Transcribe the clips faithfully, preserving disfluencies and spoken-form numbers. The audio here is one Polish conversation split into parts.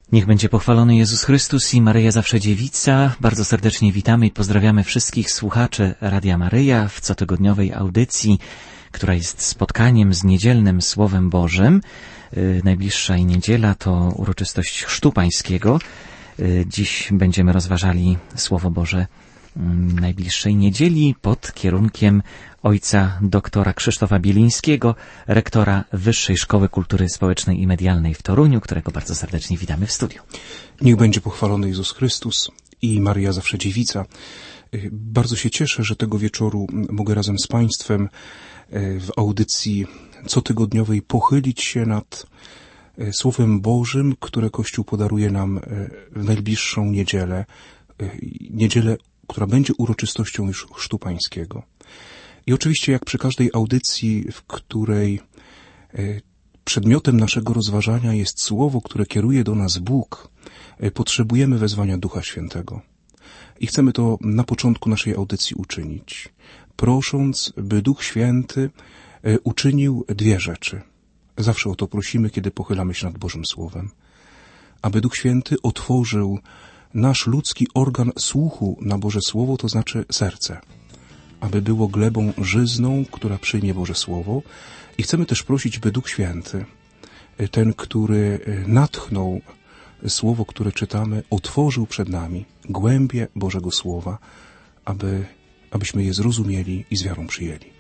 Niech będzie pochwalony Jezus Chrystus i Maryja Zawsze Dziewica. Bardzo serdecznie witamy i pozdrawiamy wszystkich słuchaczy Radia Maryja w cotygodniowej audycji, która jest spotkaniem z niedzielnym Słowem Bożym. Najbliższa niedziela to uroczystość Chrztu Pańskiego. Dziś będziemy rozważali Słowo Boże najbliższej niedzieli pod kierunkiem ojca doktora Krzysztofa Bielińskiego, rektora Wyższej Szkoły Kultury Społecznej i Medialnej w Toruniu, którego bardzo serdecznie witamy w studiu. Niech będzie pochwalony Jezus Chrystus i Maryja Zawsze Dziewica. Bardzo się cieszę, że tego wieczoru mogę razem z Państwem w audycji cotygodniowej pochylić się nad Słowem Bożym, które Kościół podaruje nam w najbliższą niedzielę, niedzielę, która będzie uroczystością już Chrztu Pańskiego. I oczywiście jak przy każdej audycji, w której przedmiotem naszego rozważania jest Słowo, które kieruje do nas Bóg, potrzebujemy wezwania Ducha Świętego. I chcemy to na początku naszej audycji uczynić, prosząc, by Duch Święty uczynił dwie rzeczy. Zawsze o to prosimy, kiedy pochylamy się nad Bożym Słowem. Aby Duch Święty otworzył nasz ludzki organ słuchu na Boże Słowo, to znaczy serce, aby było glebą żyzną, która przyjmie Boże Słowo. I chcemy też prosić, by Duch Święty, ten, który natchnął Słowo, które czytamy, otworzył przed nami głębie Bożego Słowa, aby, abyśmy je zrozumieli i z wiarą przyjęli.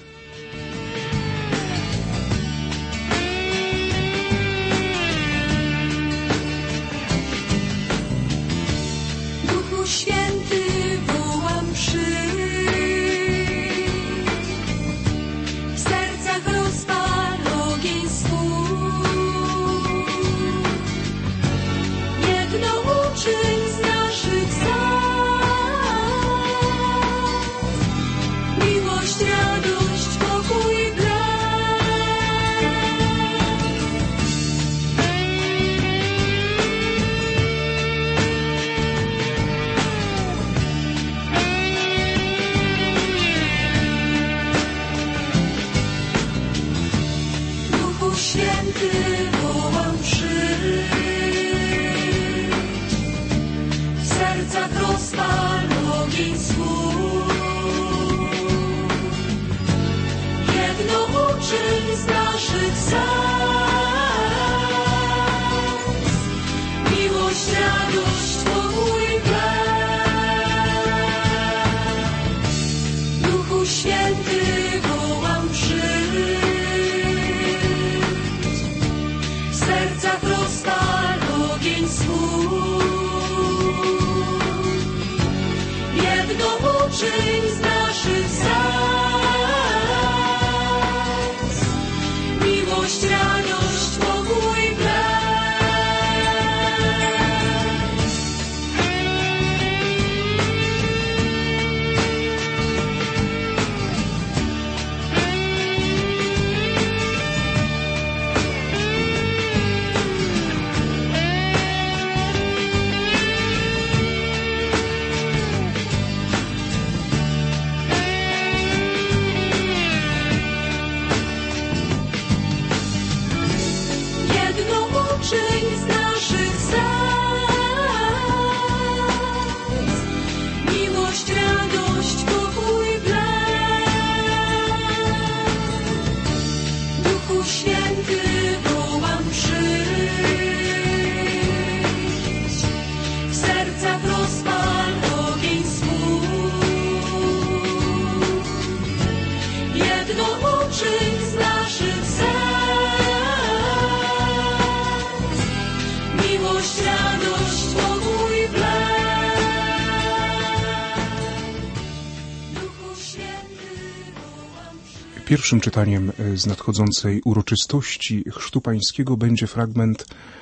Pierwszym czytaniem z nadchodzącej uroczystości Chrztu Pańskiego będzie fragment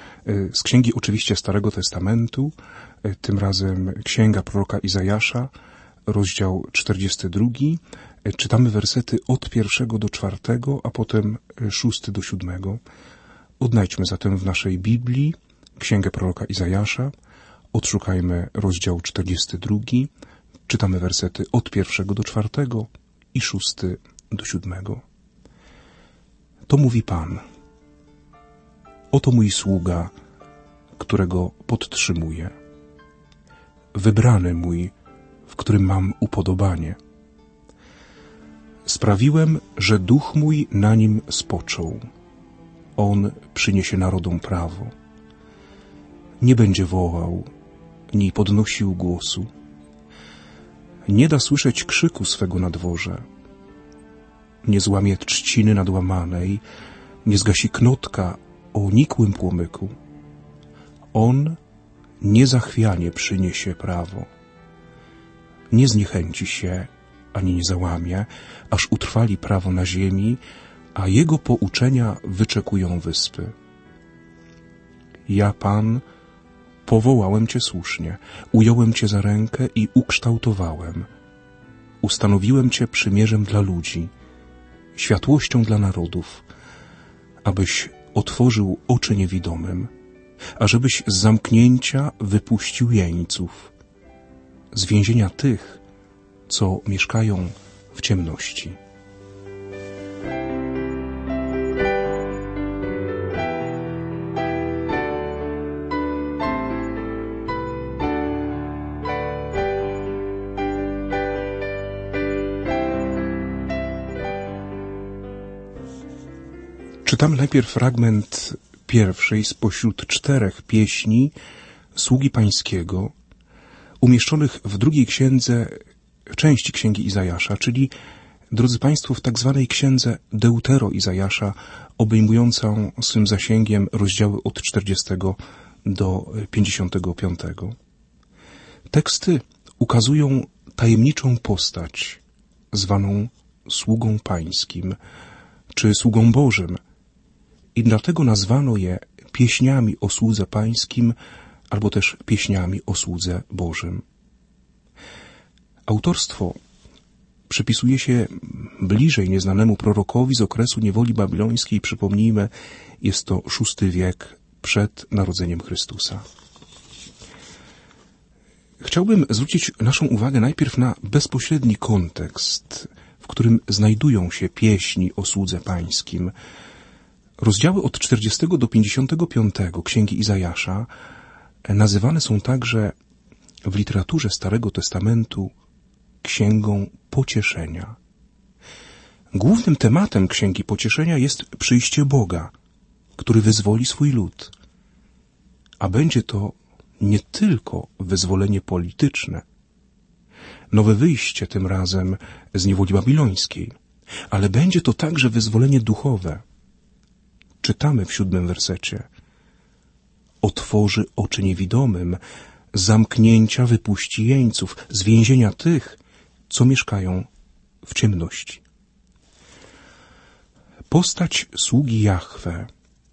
z księgi oczywiście Starego Testamentu, tym razem księga proroka Izajasza, rozdział czterdziesty drugi. Czytamy wersety od pierwszego do czwartego, a potem szósty do siódmego. Odnajdźmy zatem w naszej Biblii księgę proroka Izajasza, odszukajmy rozdział czterdziesty drugi, czytamy wersety od pierwszego do czwartego i szósty do siódmego. To mówi Pan. Oto mój sługa, którego podtrzymuję. Wybrany mój, w którym mam upodobanie. Sprawiłem, że duch mój na nim spoczął. On przyniesie narodom prawo. Nie będzie wołał, ni podnosił głosu. Nie da słyszeć krzyku swego na dworze. Nie złamie trzciny nadłamanej, nie zgasi knotka o nikłym płomyku. On niezachwianie przyniesie prawo. Nie zniechęci się, ani nie załamie, aż utrwali prawo na ziemi, a jego pouczenia wyczekują wyspy. Ja, Pan, powołałem Cię słusznie, ująłem Cię za rękę i ukształtowałem. Ustanowiłem Cię przymierzem dla ludzi, światłością dla narodów, abyś otworzył oczy niewidomym, ażebyś z zamknięcia wypuścił jeńców, z więzienia tych, co mieszkają w ciemności. Czytamy najpierw fragment pierwszej spośród czterech pieśni Sługi Pańskiego, umieszczonych w drugiej księdze, części Księgi Izajasza, czyli, drodzy Państwo, w tak zwanej księdze Deutero Izajasza, obejmującą swym zasięgiem rozdziały od czterdziestego do pięćdziesiątego piątego. Teksty ukazują tajemniczą postać, zwaną sługą pańskim, czy sługą Bożym, i dlatego nazwano je pieśniami o słudze pańskim, albo też pieśniami o słudze Bożym. Autorstwo przypisuje się bliżej nieznanemu prorokowi z okresu niewoli babilońskiej. Przypomnijmy, jest to szósty wiek przed narodzeniem Chrystusa. Chciałbym zwrócić naszą uwagę najpierw na bezpośredni kontekst, w którym znajdują się pieśni o słudze pańskim. Rozdziały od czterdziestego do pięćdziesiątego piątego Księgi Izajasza nazywane są także w literaturze Starego Testamentu Księgą Pocieszenia. Głównym tematem Księgi Pocieszenia jest przyjście Boga, który wyzwoli swój lud. A będzie to nie tylko wyzwolenie polityczne, nowe wyjście tym razem z niewoli babilońskiej, ale będzie to także wyzwolenie duchowe. Czytamy w siódmym wersecie: otworzy oczy niewidomym, z zamknięcia wypuści jeńców, z więzienia tych, co mieszkają w ciemności. Postać sługi Jahwe.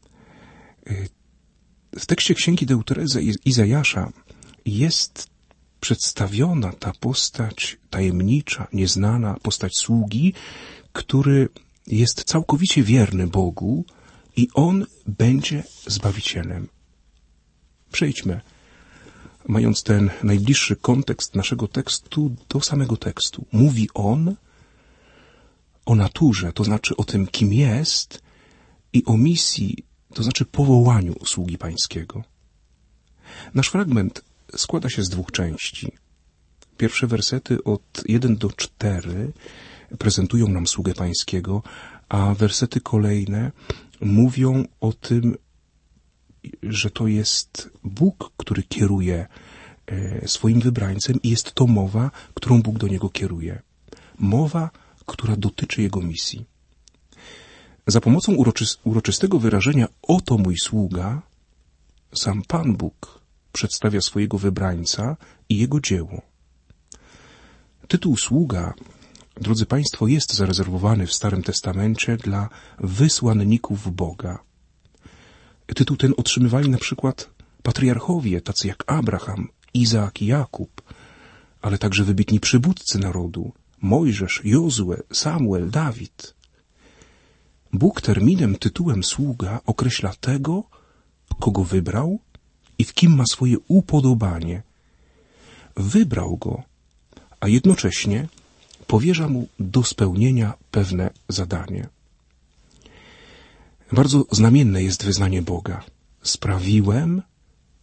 W tekście Księgi Deuterezy Izajasza jest przedstawiona ta postać tajemnicza, nieznana, postać sługi, który jest całkowicie wierny Bogu i On będzie Zbawicielem. Przejdźmy, mając ten najbliższy kontekst naszego tekstu, do samego tekstu. Mówi On o naturze, to znaczy o tym, kim jest, i o misji, to znaczy powołaniu sługi pańskiego. Nasz fragment składa się z dwóch części. Pierwsze wersety od jeden do czterech prezentują nam sługę pańskiego, a wersety kolejne mówią o tym, że to jest Bóg, który kieruje swoim wybrańcem i jest to mowa, którą Bóg do niego kieruje. Mowa, która dotyczy jego misji. Za pomocą uroczy- uroczystego wyrażenia oto mój sługa, sam Pan Bóg przedstawia swojego wybrańca i jego dzieło. Tytuł sługa, drodzy Państwo, jest zarezerwowany w Starym Testamencie dla wysłanników Boga. Tytuł ten otrzymywali na przykład patriarchowie, tacy jak Abraham, Izaak i Jakub, ale także wybitni przywódcy narodu, Mojżesz, Jozue, Samuel, Dawid. Bóg terminem, tytułem sługa określa tego, kogo wybrał i w kim ma swoje upodobanie. Wybrał go, a jednocześnie powierza mu do spełnienia pewne zadanie. Bardzo znamienne jest wyznanie Boga. Sprawiłem,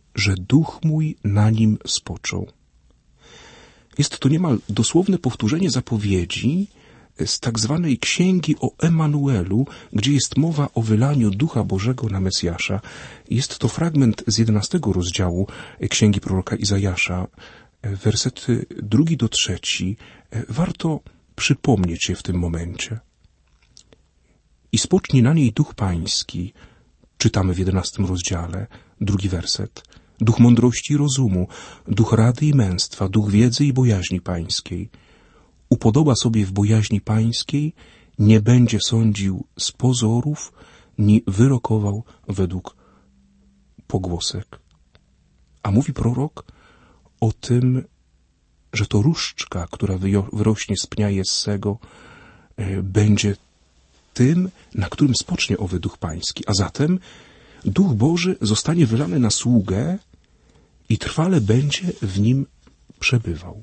że duch mój na nim spoczął. Jest to niemal dosłowne powtórzenie zapowiedzi z tak zwanej księgi o Emanuelu, gdzie jest mowa o wylaniu Ducha Bożego na Mesjasza. Jest to fragment z jedenastego rozdziału księgi proroka Izajasza, wersety drugi do trzeci. Warto przypomnieć je w tym momencie. I spocznie na niej Duch Pański, czytamy w jedenastym rozdziale, drugi werset. Duch mądrości i rozumu, duch rady i męstwa, duch wiedzy i bojaźni pańskiej. Upodoba sobie w bojaźni pańskiej, nie będzie sądził z pozorów, ni wyrokował według pogłosek. A mówi prorok o tym, że to różdżka, która wyrośnie z pnia Jessego, będzie tym, na którym spocznie owy Duch Pański. A zatem Duch Boży zostanie wylany na sługę i trwale będzie w nim przebywał.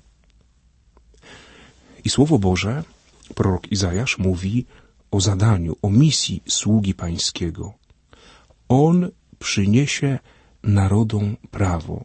I Słowo Boże, prorok Izajasz mówi o zadaniu, o misji sługi Pańskiego. On przyniesie narodom prawo.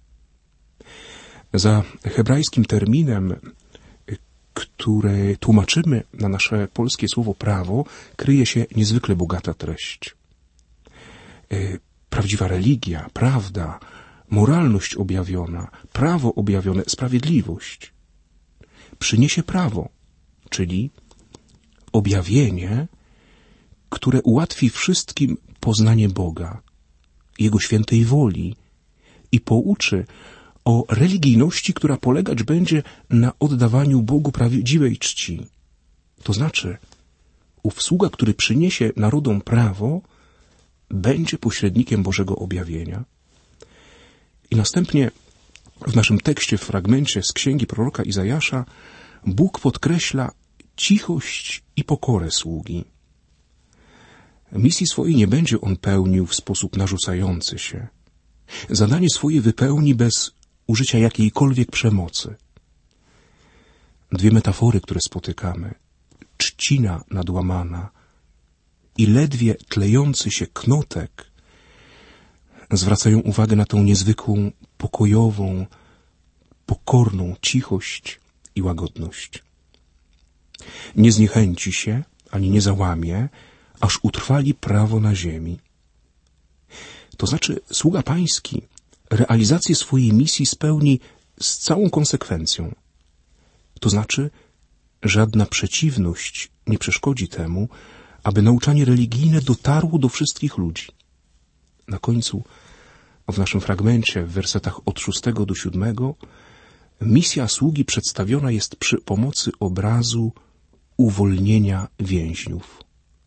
Za hebrajskim terminem, które tłumaczymy na nasze polskie słowo prawo, kryje się niezwykle bogata treść. Prawdziwa religia, prawda, moralność objawiona, prawo objawione, sprawiedliwość. Przyniesie prawo, czyli objawienie, które ułatwi wszystkim poznanie Boga, Jego świętej woli i pouczy o religijności, która polegać będzie na oddawaniu Bogu prawdziwej czci. To znaczy, ów sługa, który przyniesie narodom prawo, będzie pośrednikiem Bożego objawienia. I następnie w naszym tekście, w fragmencie z księgi proroka Izajasza, Bóg podkreśla cichość i pokorę sługi. Misji swojej nie będzie on pełnił w sposób narzucający się. Zadanie swoje wypełni bez użycia jakiejkolwiek przemocy. Dwie metafory, które spotykamy. Trzcina nadłamana i ledwie tlejący się knotek zwracają uwagę na tą niezwykłą, pokojową, pokorną cichość i łagodność. Nie zniechęci się, ani nie załamie, aż utrwali prawo na ziemi. To znaczy, sługa pański realizację swojej misji spełni z całą konsekwencją. To znaczy, żadna przeciwność nie przeszkodzi temu, aby nauczanie religijne dotarło do wszystkich ludzi. Na końcu, w naszym fragmencie, w wersetach od szóstego do siódmego, misja sługi przedstawiona jest przy pomocy obrazu uwolnienia więźniów.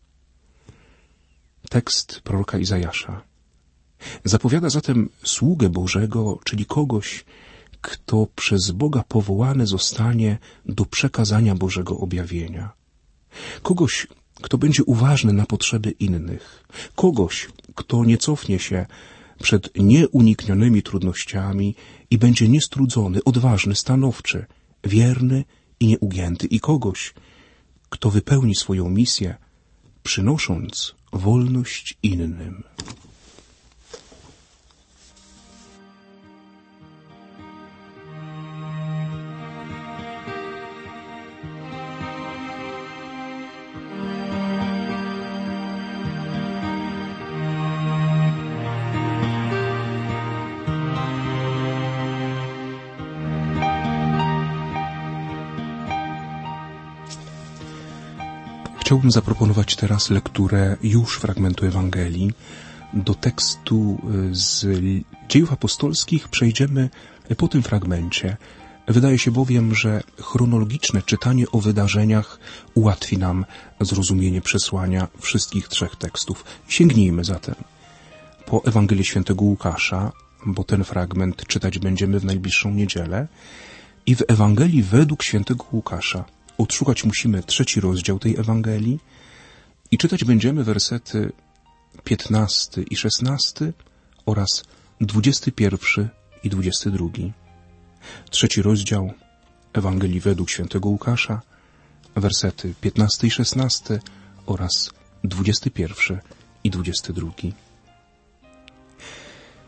Tekst proroka Izajasza zapowiada zatem sługę Bożego, czyli kogoś, kto przez Boga powołany zostanie do przekazania Bożego objawienia. Kogoś, kto będzie uważny na potrzeby innych. Kogoś, kto nie cofnie się przed nieuniknionymi trudnościami i będzie niestrudzony, odważny, stanowczy, wierny i nieugięty. I kogoś, kto wypełni swoją misję, przynosząc wolność innym. Chciałbym zaproponować teraz lekturę już fragmentu Ewangelii. Do tekstu z Dziejów Apostolskich przejdziemy po tym fragmencie. Wydaje się bowiem, że chronologiczne czytanie o wydarzeniach ułatwi nam zrozumienie przesłania wszystkich trzech tekstów. Sięgnijmy zatem po Ewangelię Świętego Łukasza, bo ten fragment czytać będziemy w najbliższą niedzielę, i w Ewangelii według Świętego Łukasza. Odszukać musimy trzeci rozdział tej Ewangelii i czytać będziemy wersety piętnasty i szesnasty oraz dwudziesty pierwszy i dwudziesty drugi. Trzeci rozdział Ewangelii według Świętego Łukasza, wersety piętnasty i szesnasty oraz dwudziesty pierwszy i dwudziesty drugi.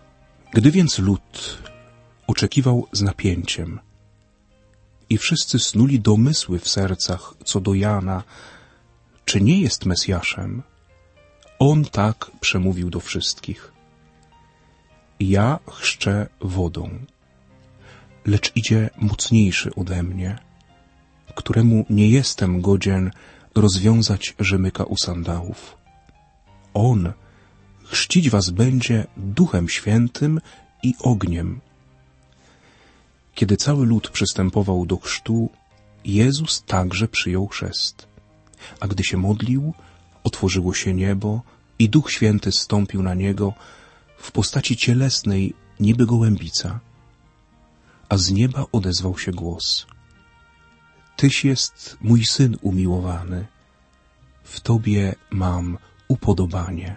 Gdy więc lud oczekiwał z napięciem i wszyscy snuli domysły w sercach co do Jana, czy nie jest Mesjaszem, on tak przemówił do wszystkich. Ja chrzczę wodą, lecz idzie mocniejszy ode mnie, któremu nie jestem godzien rozwiązać rzemyka u sandałów. On chrzcić was będzie Duchem Świętym i ogniem. Kiedy cały lud przystępował do chrztu, Jezus także przyjął chrzest. A gdy się modlił, otworzyło się niebo i Duch Święty zstąpił na niego w postaci cielesnej, niby gołębica. A z nieba odezwał się głos: Tyś jest mój Syn umiłowany, w Tobie mam upodobanie.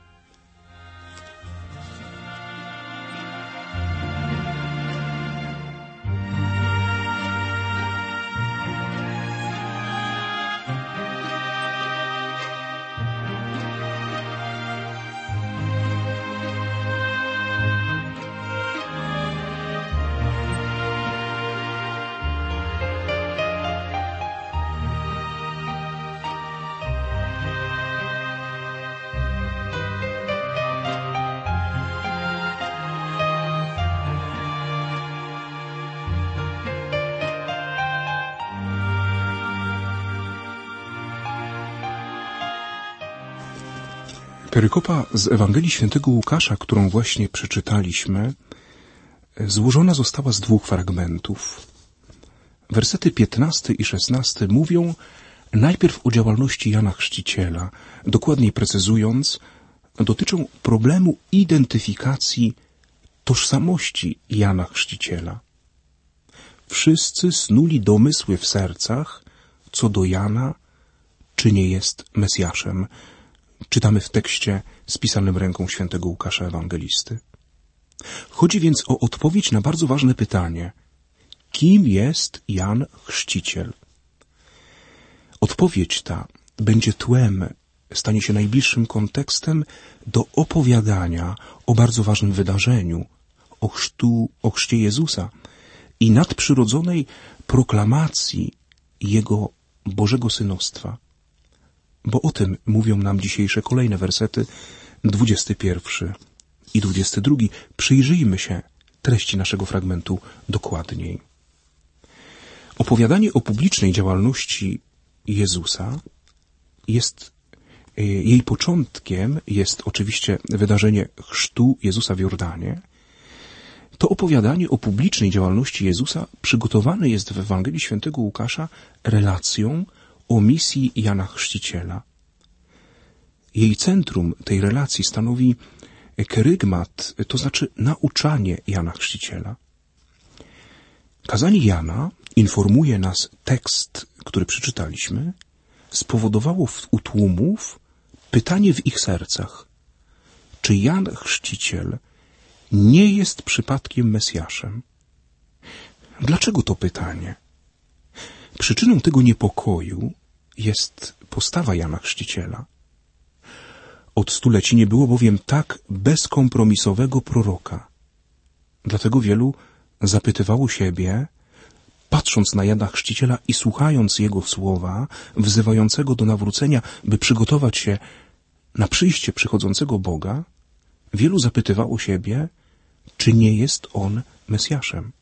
Perykopa z Ewangelii Świętego Łukasza, którą właśnie przeczytaliśmy, złożona została z dwóch fragmentów. Wersety piętnasty i szesnasty mówią najpierw o działalności Jana Chrzciciela, dokładniej precyzując, dotyczą problemu identyfikacji tożsamości Jana Chrzciciela. Wszyscy snuli domysły w sercach co do Jana, czy nie jest Mesjaszem. Czytamy w tekście spisanym ręką świętego Łukasza Ewangelisty. Chodzi więc o odpowiedź na bardzo ważne pytanie: kim jest Jan Chrzciciel? Odpowiedź ta będzie tłem, stanie się najbliższym kontekstem do opowiadania o bardzo ważnym wydarzeniu, o chrztu, o chrzcie Jezusa i nadprzyrodzonej proklamacji Jego Bożego Synostwa. Bo o tym mówią nam dzisiejsze kolejne wersety, dwudziesty pierwszy i dwudziesty drugi. Przyjrzyjmy się treści naszego fragmentu dokładniej. Opowiadanie o publicznej działalności Jezusa jest, jej początkiem jest oczywiście wydarzenie chrztu Jezusa w Jordanie. To opowiadanie o publicznej działalności Jezusa przygotowane jest w Ewangelii Świętego Łukasza relacją o misji Jana Chrzciciela. Jej centrum tej relacji stanowi kerygmat, to znaczy nauczanie Jana Chrzciciela. Kazanie Jana, informuje nas tekst, który przeczytaliśmy, spowodowało u tłumów pytanie w ich sercach: czy Jan Chrzciciel nie jest przypadkiem Mesjaszem? Dlaczego to pytanie? Przyczyną tego niepokoju jest postawa Jana Chrzciciela. Od stuleci nie było bowiem tak bezkompromisowego proroka. Dlatego wielu zapytywało siebie, patrząc na Jana Chrzciciela i słuchając jego słowa, wzywającego do nawrócenia, by przygotować się na przyjście przychodzącego Boga, wielu zapytywało siebie, czy nie jest on Mesjaszem.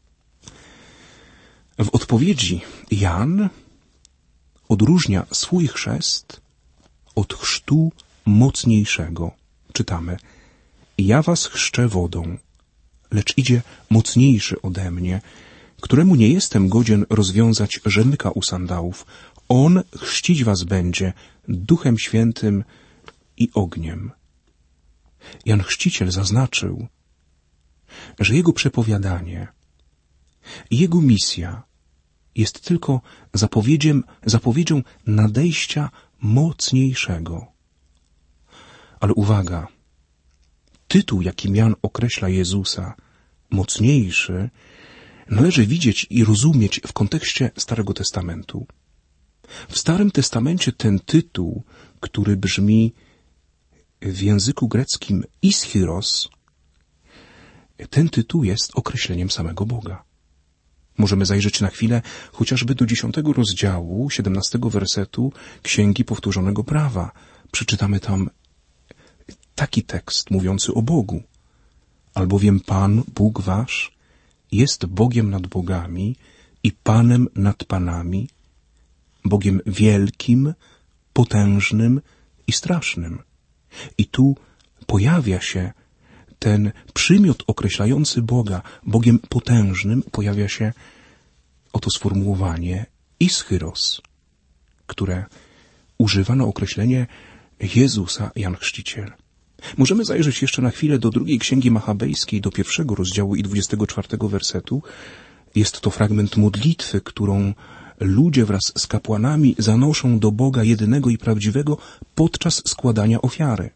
W odpowiedzi Jan odróżnia swój chrzest od chrztu mocniejszego. Czytamy: ja was chrzczę wodą, lecz idzie mocniejszy ode mnie, któremu nie jestem godzien rozwiązać rzemyka u sandałów. On chrzcić was będzie Duchem Świętym i ogniem. Jan Chrzciciel zaznaczył, że jego przepowiadanie i jego misja jest tylko zapowiedzią, zapowiedzią nadejścia mocniejszego. Ale uwaga, tytuł, jakim Jan określa Jezusa, mocniejszy, należy widzieć i rozumieć w kontekście Starego Testamentu. W Starym Testamencie ten tytuł, który brzmi w języku greckim ischiros, ten tytuł jest określeniem samego Boga. Możemy zajrzeć na chwilę chociażby do dziesiątego rozdziału, siedemnastego wersetu Księgi Powtórzonego Prawa. Przeczytamy tam taki tekst mówiący o Bogu. Albowiem Pan, Bóg wasz, jest Bogiem nad bogami i Panem nad panami, Bogiem wielkim, potężnym i strasznym. I tu pojawia się ten przymiot określający Boga, Bogiem potężnym, pojawia się oto sformułowanie ischyros, które używa na określenie Jezusa Jan Chrzciciel. Możemy zajrzeć jeszcze na chwilę do drugiej Księgi Machabejskiej, do pierwszego rozdziału i dwudziestego czwartego wersetu. Jest to fragment modlitwy, którą ludzie wraz z kapłanami zanoszą do Boga jedynego i prawdziwego podczas składania ofiary.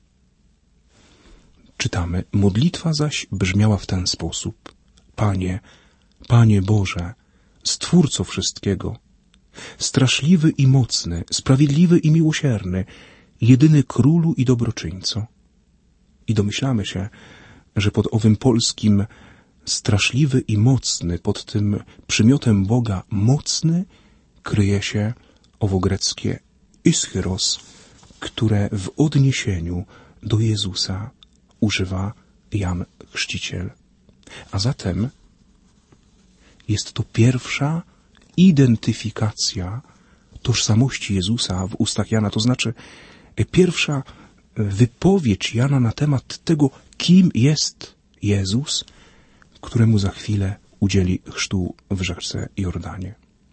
Czytamy, modlitwa zaś brzmiała w ten sposób. Panie, Panie Boże, Stwórco wszystkiego, straszliwy i mocny, sprawiedliwy i miłosierny, jedyny Królu i Dobroczyńco. I domyślamy się, że pod owym polskim straszliwy i mocny, pod tym przymiotem Boga mocny, kryje się owo greckie ischyros, które w odniesieniu do Jezusa używa Jan Chrzciciel. A zatem jest to pierwsza identyfikacja tożsamości Jezusa w ustach Jana, to znaczy pierwsza wypowiedź Jana na temat tego, kim jest Jezus, któremu za chwilę udzieli chrztu w rzece Jordanie.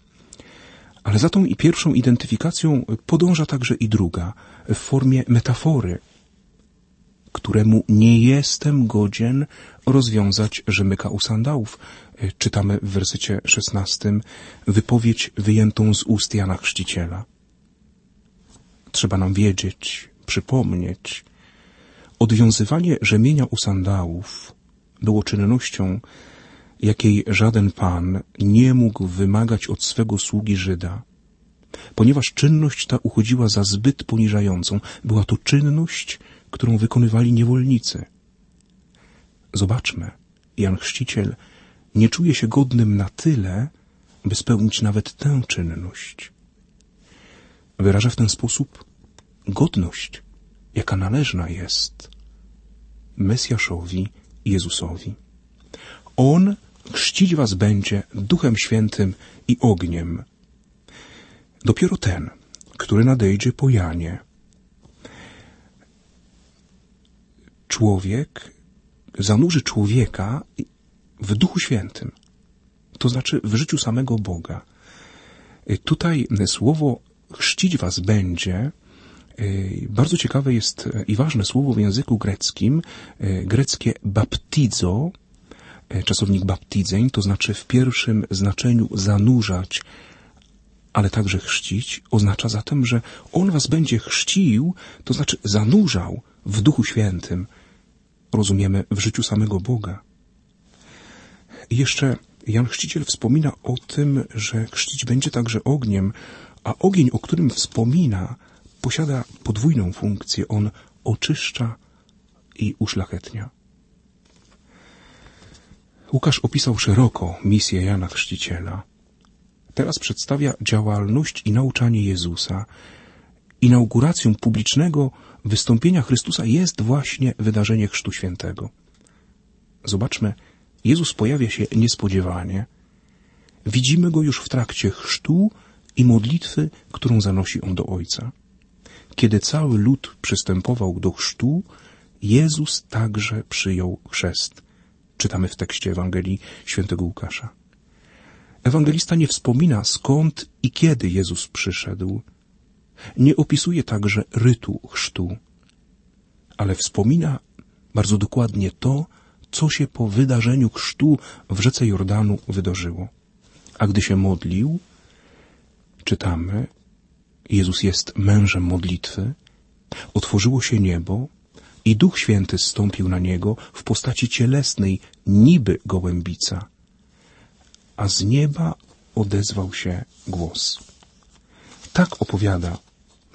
Ale za tą i pierwszą identyfikacją podąża także i druga, w formie metafory, któremu nie jestem godzien rozwiązać rzemyka u sandałów. Czytamy w wersecie szesnastym wypowiedź wyjętą z ust Jana Chrzciciela. Trzeba nam wiedzieć, przypomnieć, odwiązywanie rzemienia u sandałów było czynnością, jakiej żaden pan nie mógł wymagać od swego sługi Żyda, ponieważ czynność ta uchodziła za zbyt poniżającą. Była to czynność, którą wykonywali niewolnicy. Zobaczmy, Jan Chrzciciel nie czuje się godnym na tyle, by spełnić nawet tę czynność. Wyraża w ten sposób godność, jaka należna jest Mesjaszowi Jezusowi. On chrzcić was będzie Duchem Świętym i ogniem. Dopiero ten, który nadejdzie po Janie. Człowiek zanurzy człowieka w Duchu Świętym, to znaczy w życiu samego Boga. Tutaj słowo chrzcić was będzie bardzo ciekawe jest i ważne słowo w języku greckim, greckie baptizo, czasownik baptizein, to znaczy w pierwszym znaczeniu zanurzać, ale także chrzcić, oznacza zatem, że On was będzie chrzcił, to znaczy zanurzał w Duchu Świętym, rozumiemy, w życiu samego Boga. I jeszcze Jan Chrzciciel wspomina o tym, że chrzcić będzie także ogniem, a ogień, o którym wspomina, posiada podwójną funkcję. On oczyszcza i uszlachetnia. Łukasz opisał szeroko misję Jana Chrzciciela. Teraz przedstawia działalność i nauczanie Jezusa. Inauguracją publicznego wystąpienia Chrystusa jest właśnie wydarzenie Chrztu Świętego. Zobaczmy, Jezus pojawia się niespodziewanie. Widzimy Go już w trakcie chrztu i modlitwy, którą zanosi On do Ojca. Kiedy cały lud przystępował do chrztu, Jezus także przyjął chrzest. Czytamy w tekście Ewangelii świętego Łukasza. Ewangelista nie wspomina, skąd i kiedy Jezus przyszedł. Nie opisuje także rytu chrztu, ale wspomina bardzo dokładnie to, co się po wydarzeniu chrztu w rzece Jordanu wydarzyło. A gdy się modlił, czytamy, Jezus jest mężem modlitwy, otworzyło się niebo i Duch Święty zstąpił na Niego w postaci cielesnej, niby gołębica, a z nieba odezwał się głos. Tak opowiada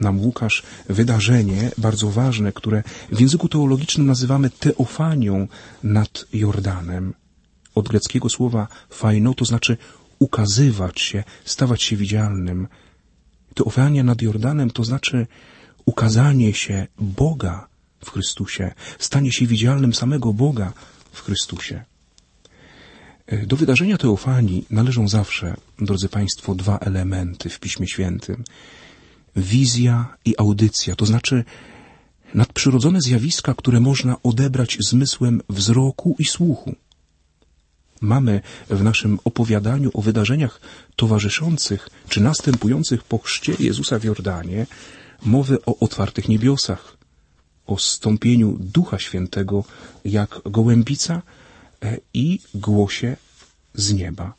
nam Łukasz wydarzenie bardzo ważne, które w języku teologicznym nazywamy teofanią nad Jordanem. Od greckiego słowa faino to znaczy ukazywać się, stawać się widzialnym. Teofania nad Jordanem to znaczy ukazanie się Boga w Chrystusie, stanie się widzialnym samego Boga w Chrystusie. Do wydarzenia teofanii należą zawsze, drodzy Państwo, dwa elementy w Piśmie Świętym. Wizja i audycja, to znaczy nadprzyrodzone zjawiska, które można odebrać zmysłem wzroku i słuchu. Mamy w naszym opowiadaniu o wydarzeniach towarzyszących czy następujących po chrzcie Jezusa w Jordanie mowę o otwartych niebiosach, o zstąpieniu Ducha Świętego jak gołębica i głosie z nieba.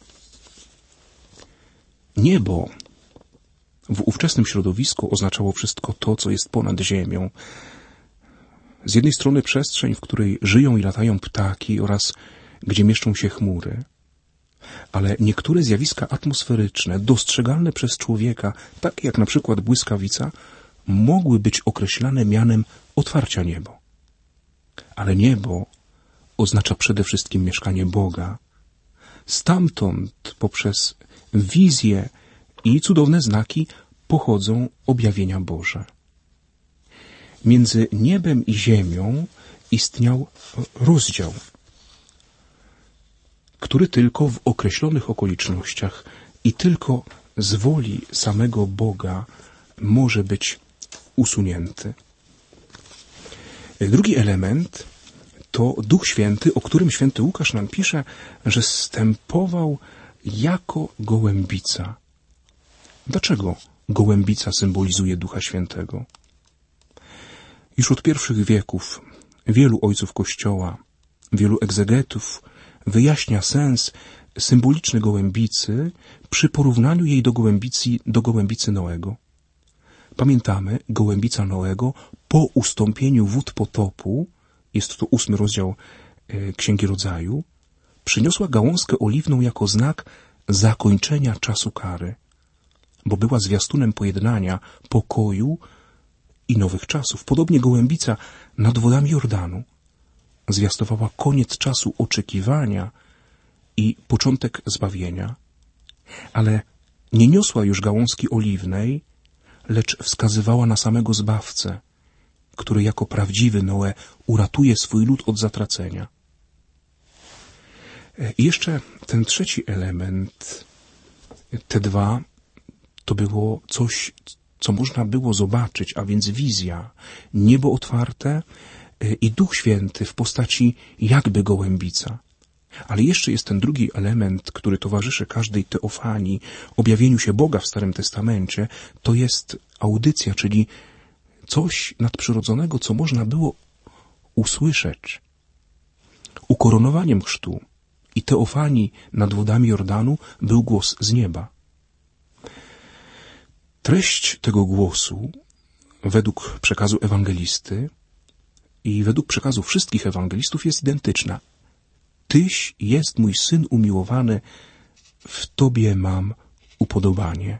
Niebo w ówczesnym środowisku oznaczało wszystko to, co jest ponad ziemią. Z jednej strony przestrzeń, w której żyją i latają ptaki oraz gdzie mieszczą się chmury, ale niektóre zjawiska atmosferyczne, dostrzegalne przez człowieka, takie jak na przykład błyskawica, mogły być określane mianem otwarcia nieba. Ale niebo oznacza przede wszystkim mieszkanie Boga. Stamtąd poprzez wizje i cudowne znaki pochodzą objawienia Boże. Między niebem i ziemią istniał rozdział, który tylko w określonych okolicznościach i tylko z woli samego Boga może być usunięty. Drugi element to Duch Święty, o którym święty Łukasz nam pisze, że zstępował jako gołębica. Dlaczego gołębica symbolizuje Ducha Świętego? Już od pierwszych wieków wielu ojców Kościoła, wielu egzegetów wyjaśnia sens symboliczny gołębicy przy porównaniu jej do gołębicy, do gołębicy Noego. Pamiętamy, gołębica Noego po ustąpieniu wód potopu, jest to ósmy rozdział Księgi Rodzaju, przyniosła gałązkę oliwną jako znak zakończenia czasu kary, bo była zwiastunem pojednania, pokoju i nowych czasów. Podobnie gołębica nad wodami Jordanu zwiastowała koniec czasu oczekiwania i początek zbawienia, ale nie niosła już gałązki oliwnej, lecz wskazywała na samego Zbawcę, który jako prawdziwy Noe uratuje swój lud od zatracenia. I jeszcze ten trzeci element, te dwa, to było coś, co można było zobaczyć, a więc wizja, niebo otwarte i Duch Święty w postaci jakby gołębica. Ale jeszcze jest ten drugi element, który towarzyszy każdej teofanii, objawieniu się Boga w Starym Testamencie, to jest audycja, czyli coś nadprzyrodzonego, co można było usłyszeć. Ukoronowaniem chrztu i teofanii nad wodami Jordanu był głos z nieba. Treść tego głosu, według przekazu ewangelisty i według przekazu wszystkich ewangelistów, jest identyczna. Tyś jest mój Syn umiłowany, w Tobie mam upodobanie.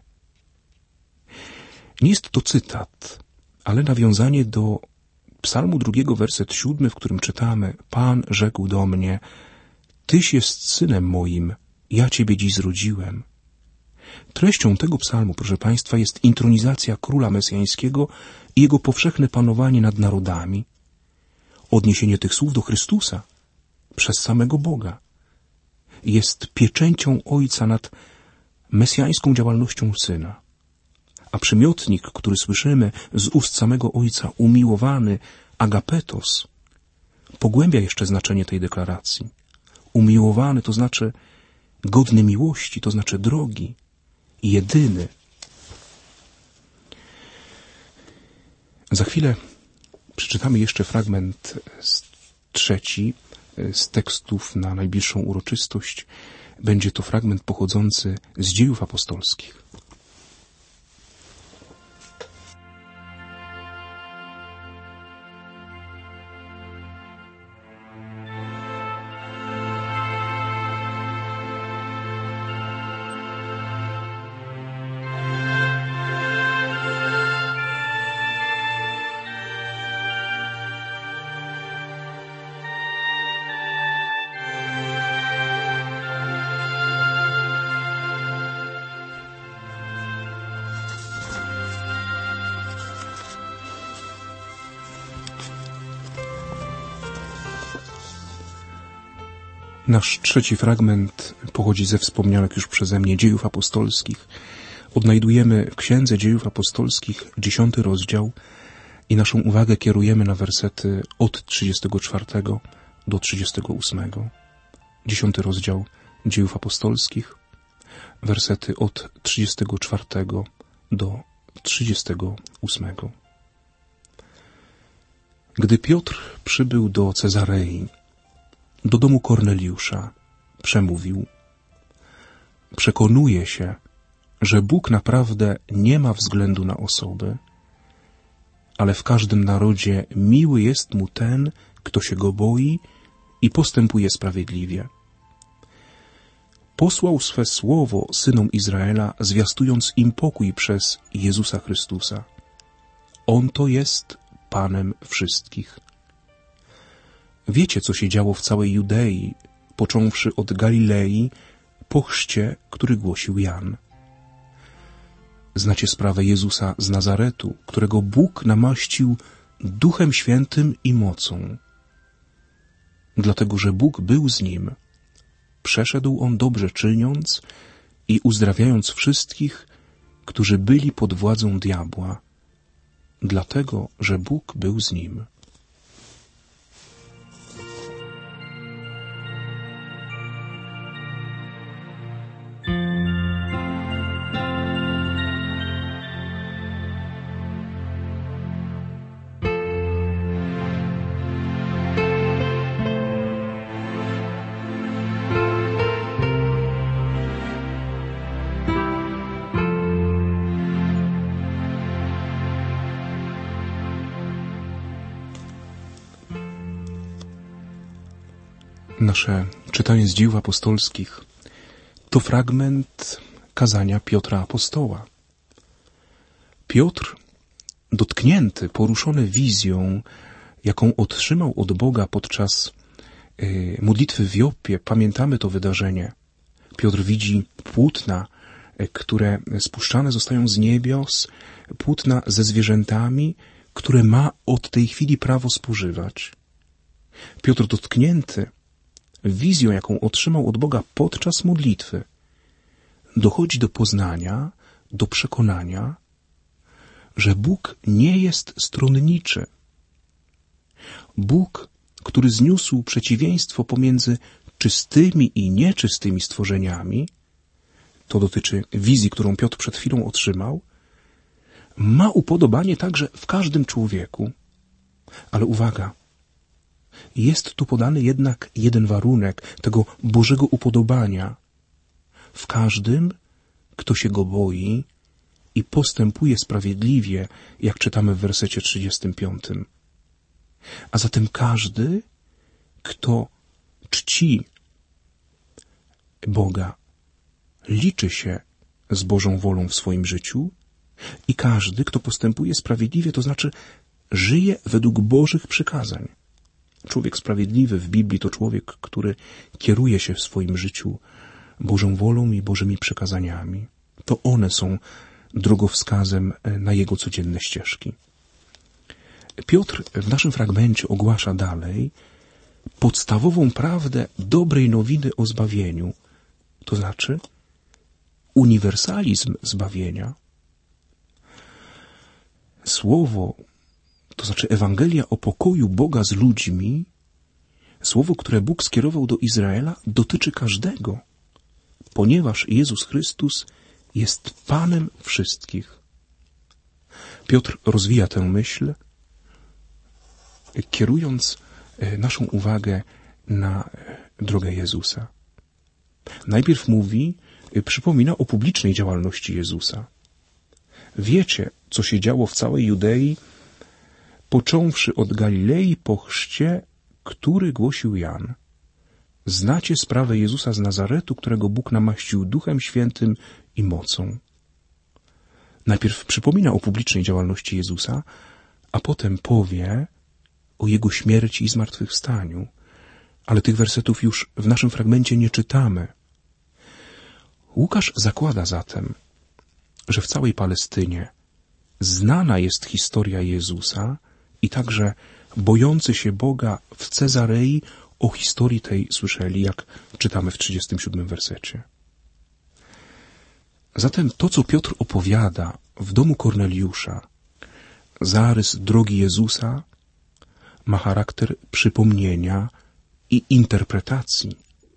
Nie jest to cytat, ale nawiązanie do psalmu drugiego, werset siódmy, w którym czytamy: Pan rzekł do mnie, Tyś jest Synem moim, ja Ciebie dziś zrodziłem. Treścią tego psalmu, proszę Państwa, jest intronizacja Króla Mesjańskiego i Jego powszechne panowanie nad narodami. Odniesienie tych słów do Chrystusa przez samego Boga jest pieczęcią Ojca nad mesjańską działalnością Syna. A przymiotnik, który słyszymy z ust samego Ojca, umiłowany, agapetos, pogłębia jeszcze znaczenie tej deklaracji. Umiłowany to znaczy godny miłości, to znaczy drogi, jedyny. Za chwilę przeczytamy jeszcze fragment trzeci z tekstów na najbliższą uroczystość. Będzie to fragment pochodzący z Dziejów Apostolskich. Nasz trzeci fragment pochodzi ze wspomnianych już przeze mnie Dziejów Apostolskich. Odnajdujemy w Księdze Dziejów Apostolskich dziesiąty rozdział i naszą uwagę kierujemy na wersety od trzydziestego czwartego do trzydziestego ósmego. Dziesiąty rozdział Dziejów Apostolskich, wersety od trzydziestego czwartego do trzydziestego ósmego. Gdy Piotr przybył do Cezarei, do domu Korneliusza, przemówił: przekonuję się, że Bóg naprawdę nie ma względu na osoby, ale w każdym narodzie miły jest mu ten, kto się go boi i postępuje sprawiedliwie. Posłał swe słowo synom Izraela, zwiastując im pokój przez Jezusa Chrystusa. On to jest Panem wszystkich. Wiecie, co się działo w całej Judei, począwszy od Galilei, po chrzcie, który głosił Jan. Znacie sprawę Jezusa z Nazaretu, którego Bóg namaścił Duchem Świętym i mocą. Dlatego, że Bóg był z nim, przeszedł on dobrze czyniąc i uzdrawiając wszystkich, którzy byli pod władzą diabła, dlatego, że Bóg był z nim. Nasze czytanie z Dziejów Apostolskich to fragment kazania Piotra Apostoła. Piotr, dotknięty, poruszony wizją, jaką otrzymał od Boga podczas y, modlitwy w Joppie, pamiętamy to wydarzenie. Piotr widzi płótna, y, które spuszczane zostają z niebios, płótna ze zwierzętami, które ma od tej chwili prawo spożywać. Piotr, dotknięty wizją, jaką otrzymał od Boga podczas modlitwy, dochodzi do poznania, do przekonania, że Bóg nie jest stronniczy. Bóg, który zniósł przeciwieństwo pomiędzy czystymi i nieczystymi stworzeniami, to dotyczy wizji, którą Piotr przed chwilą otrzymał, ma upodobanie także w każdym człowieku. Ale uwaga, jest tu podany jednak jeden warunek tego Bożego upodobania. W każdym, kto się go boi i postępuje sprawiedliwie, jak czytamy w wersecie trzydziestym piątym. A zatem każdy, kto czci Boga, liczy się z Bożą wolą w swoim życiu i każdy, kto postępuje sprawiedliwie, to znaczy żyje według Bożych przykazań. Człowiek sprawiedliwy w Biblii to człowiek, który kieruje się w swoim życiu Bożą wolą i Bożymi przykazaniami. To one są drogowskazem na jego codzienne ścieżki. Piotr w naszym fragmencie ogłasza dalej podstawową prawdę dobrej nowiny o zbawieniu, to znaczy uniwersalizm zbawienia. Słowo, to znaczy Ewangelia o pokoju Boga z ludźmi, słowo, które Bóg skierował do Izraela, dotyczy każdego, ponieważ Jezus Chrystus jest Panem wszystkich. Piotr rozwija tę myśl, kierując naszą uwagę na drogę Jezusa. Najpierw mówi, przypomina o publicznej działalności Jezusa. Wiecie, co się działo w całej Judei, począwszy od Galilei po chrzcie, który głosił Jan. Znacie sprawę Jezusa z Nazaretu, którego Bóg namaścił Duchem Świętym i mocą. Najpierw przypomina o publicznej działalności Jezusa, a potem powie o Jego śmierci i zmartwychwstaniu. Ale tych wersetów już w naszym fragmencie nie czytamy. Łukasz zakłada zatem, że w całej Palestynie znana jest historia Jezusa i także bojący się Boga w Cezarei o historii tej słyszeli, jak czytamy w trzydziestym siódmym wersecie. Zatem to, co Piotr opowiada w domu Korneliusza, zarys drogi Jezusa, ma charakter przypomnienia i interpretacji.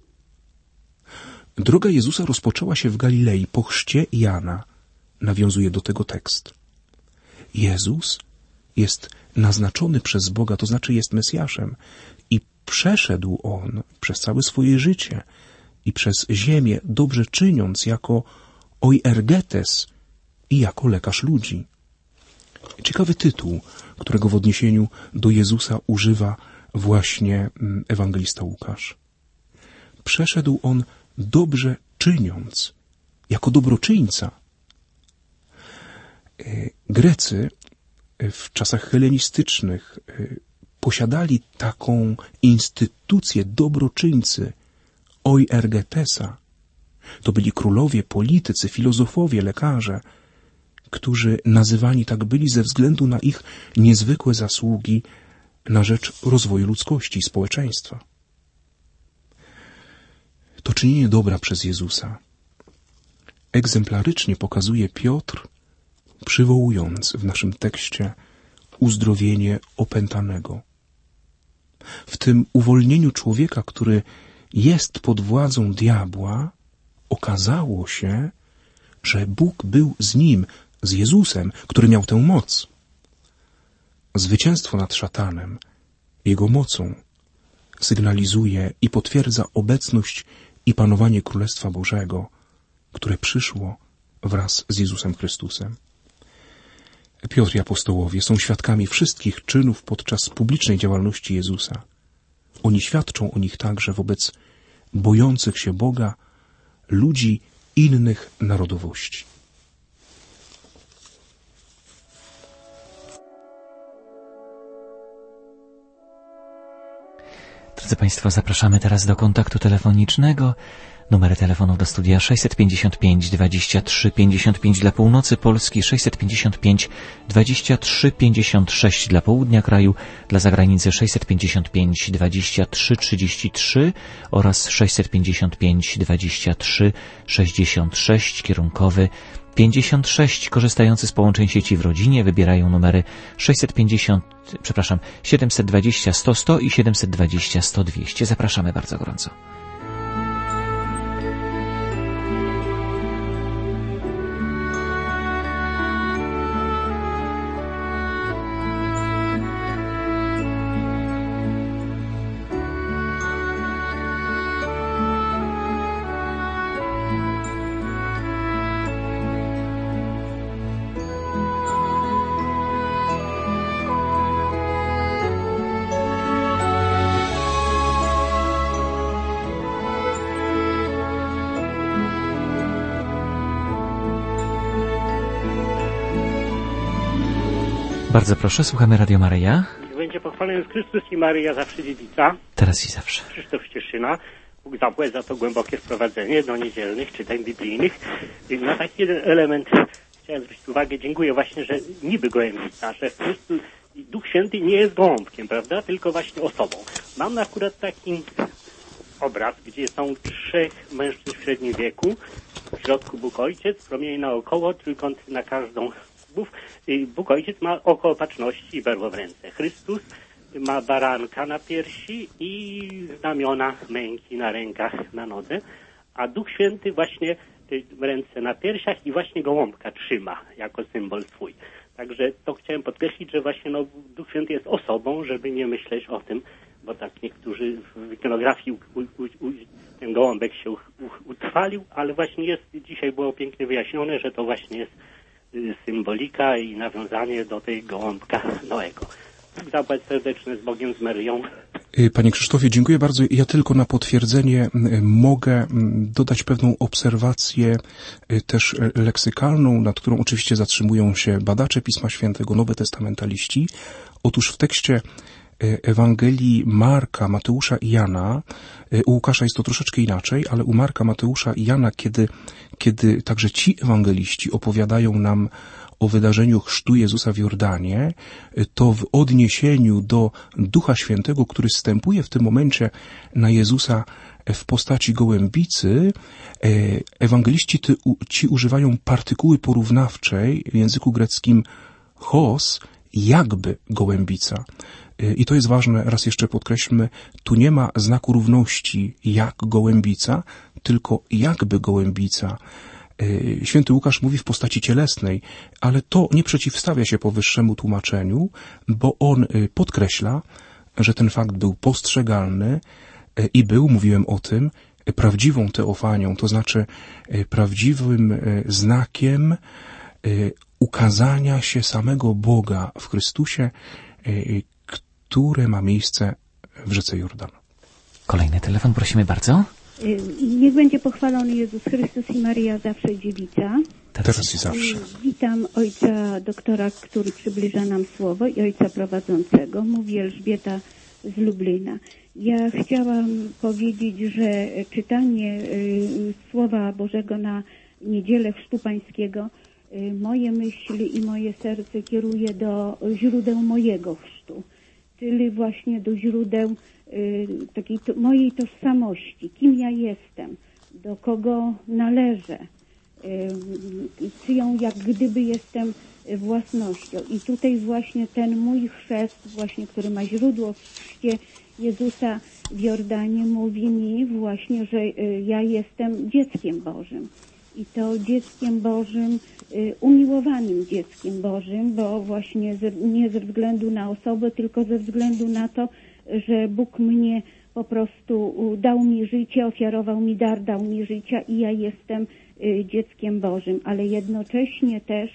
Droga Jezusa rozpoczęła się w Galilei po chrzcie Jana, nawiązuje do tego tekst. Jezus jest naznaczony przez Boga, to znaczy jest Mesjaszem i przeszedł On przez całe swoje życie i przez ziemię, dobrze czyniąc jako oiergetes i jako lekarz ludzi. Ciekawy tytuł, którego w odniesieniu do Jezusa używa właśnie ewangelista Łukasz. Przeszedł On dobrze czyniąc, jako dobroczyńca. Grecy w czasach helenistycznych posiadali taką instytucję dobroczyńcy, oiergetesa. To byli królowie, politycy, filozofowie, lekarze, którzy nazywani tak byli ze względu na ich niezwykłe zasługi na rzecz rozwoju ludzkości i społeczeństwa. To czynienie dobra przez Jezusa egzemplarycznie pokazuje Piotr, przywołując w naszym tekście uzdrowienie opętanego. W tym uwolnieniu człowieka, który jest pod władzą diabła, okazało się, że Bóg był z nim, z Jezusem, który miał tę moc. Zwycięstwo nad szatanem, jego mocą, sygnalizuje i potwierdza obecność i panowanie Królestwa Bożego, które przyszło wraz z Jezusem Chrystusem. Piotr i apostołowie są świadkami wszystkich czynów podczas publicznej działalności Jezusa. Oni świadczą o nich także wobec bojących się Boga ludzi innych narodowości. Drodzy Państwo, zapraszamy teraz do kontaktu telefonicznego. Numery telefonu do studia sześćset pięćdziesiąt pięć dwadzieścia trzy pięćdziesiąt pięć dla północy Polski, sześćset pięćdziesiąt pięć dwadzieścia trzy pięćdziesiąt sześć dla południa kraju, dla zagranicy sześćset pięćdziesiąt pięć dwadzieścia trzy trzydzieści trzy oraz sześćset pięćdziesiąt pięć dwadzieścia trzy sześćdziesiąt sześć, kierunkowy pięćdziesiąt sześć. Korzystający z połączeń sieci w rodzinie wybierają numery sześćset pięćdziesiąt, przepraszam, siedemset dwadzieścia sto sto i siedemset dwadzieścia sto dwieście. Zapraszamy bardzo gorąco. Bardzo proszę, słuchamy Radio Maryja. Będzie pochwalony Chrystus i Maryja zawsze dziewica. Teraz i zawsze. Krzysztof Ścieszyna. Bóg zapłać za to głębokie wprowadzenie do niedzielnych czytań biblijnych. Na taki jeden element chciałem zwrócić uwagę. Dziękuję właśnie, że niby gołębica, że Chrystus, Duch Święty nie jest gołąbkiem, prawda? Tylko właśnie osobą. Mam akurat taki obraz, gdzie są trzech mężczyzn w średnim wieku. W środku Bóg Ojciec, promienie naokoło, trójkąt na każdą. Bóg Ojciec ma oko opatrzności i berło w ręce. Chrystus ma baranka na piersi i znamiona męki na rękach, na nodze, a Duch Święty właśnie ręce na piersiach i właśnie gołąbka trzyma jako symbol swój. Także to chciałem podkreślić, że właśnie no, Duch Święty jest osobą, żeby nie myśleć o tym, bo tak niektórzy w ikonografii u, u, u, ten gołąbek się u, u, utrwalił, ale właśnie jest, dzisiaj było pięknie wyjaśnione, że to właśnie jest symbolika i nawiązanie do tej gołąbka Noego. Zapłać serdeczne z Bogiem, z Maryją. Panie Krzysztofie, dziękuję bardzo. Ja tylko na potwierdzenie mogę dodać pewną obserwację też leksykalną, nad którą oczywiście zatrzymują się badacze Pisma Świętego, nowotestamentaliści. Otóż w tekście Ewangelii Marka, Mateusza i Jana, u Łukasza jest to troszeczkę inaczej, ale u Marka, Mateusza i Jana, kiedy, kiedy także ci ewangeliści opowiadają nam o wydarzeniu chrztu Jezusa w Jordanie, to w odniesieniu do Ducha Świętego, który zstępuje w tym momencie na Jezusa w postaci gołębicy, ewangeliści ci używają partykuły porównawczej w języku greckim hos, jakby gołębica. I to jest ważne, raz jeszcze podkreślmy, tu nie ma znaku równości jak gołębica, tylko jakby gołębica. Święty Łukasz mówi w postaci cielesnej, ale to nie przeciwstawia się powyższemu tłumaczeniu, bo on podkreśla, że ten fakt był postrzegalny i był, mówiłem o tym, prawdziwą teofanią, to znaczy prawdziwym znakiem ukazania się samego Boga w Chrystusie, które ma miejsce w rzece Jordan. Kolejny telefon, prosimy bardzo. Niech będzie pochwalony Jezus Chrystus i Maryja zawsze dziewica. Teraz, Teraz i zawsze. Witam ojca doktora, który przybliża nam słowo, i ojca prowadzącego. Mówi Elżbieta z Lublina. Ja chciałam powiedzieć, że czytanie y, Słowa Bożego na niedzielę Chrztu Pańskiego y, moje myśli i moje serce kieruje do źródeł mojego chrztu, czyli właśnie do źródeł y, takiej to, mojej tożsamości, kim ja jestem, do kogo należę, y, czyją jak gdyby jestem własnością. I tutaj właśnie ten mój chrzest, właśnie, który ma źródło w chrzcie Jezusa w Jordanie, mówi mi właśnie, że ja jestem dzieckiem Bożym. I to dzieckiem Bożym, umiłowanym dzieckiem Bożym, bo właśnie nie ze względu na osobę, tylko ze względu na to, że Bóg mnie po prostu dał mi życie, ofiarował mi dar, dał mi życia i ja jestem dzieckiem Bożym. Ale jednocześnie też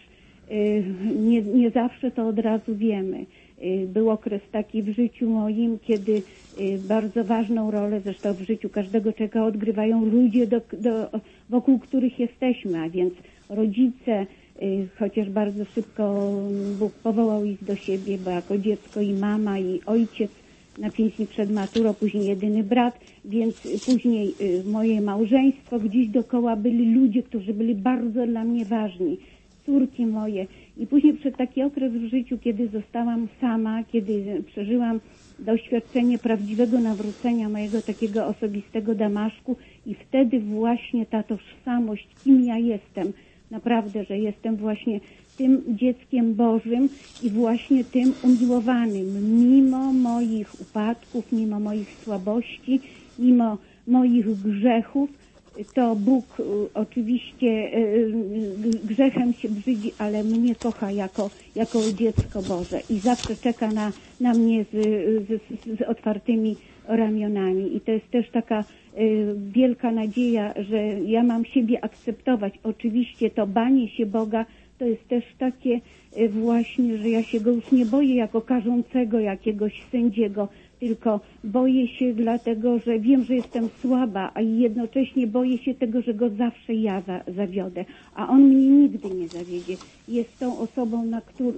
nie, nie zawsze to od razu wiemy. Był okres taki w życiu moim, kiedy bardzo ważną rolę, zresztą w życiu każdego człowieka, odgrywają ludzie, do, do, wokół których jesteśmy, a więc rodzice, chociaż bardzo szybko Bóg powołał ich do siebie, bo jako dziecko i mama, i ojciec na pięć dni przed maturą, później jedyny brat, więc później moje małżeństwo, gdzieś dookoła byli ludzie, którzy byli bardzo dla mnie ważni, córki moje. I później przed taki okres w życiu, kiedy zostałam sama, kiedy przeżyłam doświadczenie prawdziwego nawrócenia mojego takiego osobistego Damaszku, i wtedy właśnie ta tożsamość, kim ja jestem, naprawdę, że jestem właśnie tym dzieckiem Bożym i właśnie tym umiłowanym, mimo moich upadków, mimo moich słabości, mimo moich grzechów. To Bóg oczywiście grzechem się brzydzi, ale mnie kocha jako, jako dziecko Boże i zawsze czeka na, na mnie z, z, z otwartymi ramionami. I to jest też taka wielka nadzieja, że ja mam siebie akceptować. Oczywiście to banie się Boga to jest też takie właśnie, że ja się Go już nie boję jako karzącego jakiegoś sędziego, tylko boję się dlatego, że wiem, że jestem słaba, a jednocześnie boję się tego, że Go zawsze ja za, zawiodę, a On mnie nigdy nie zawiedzie. Jest tą osobą, na którą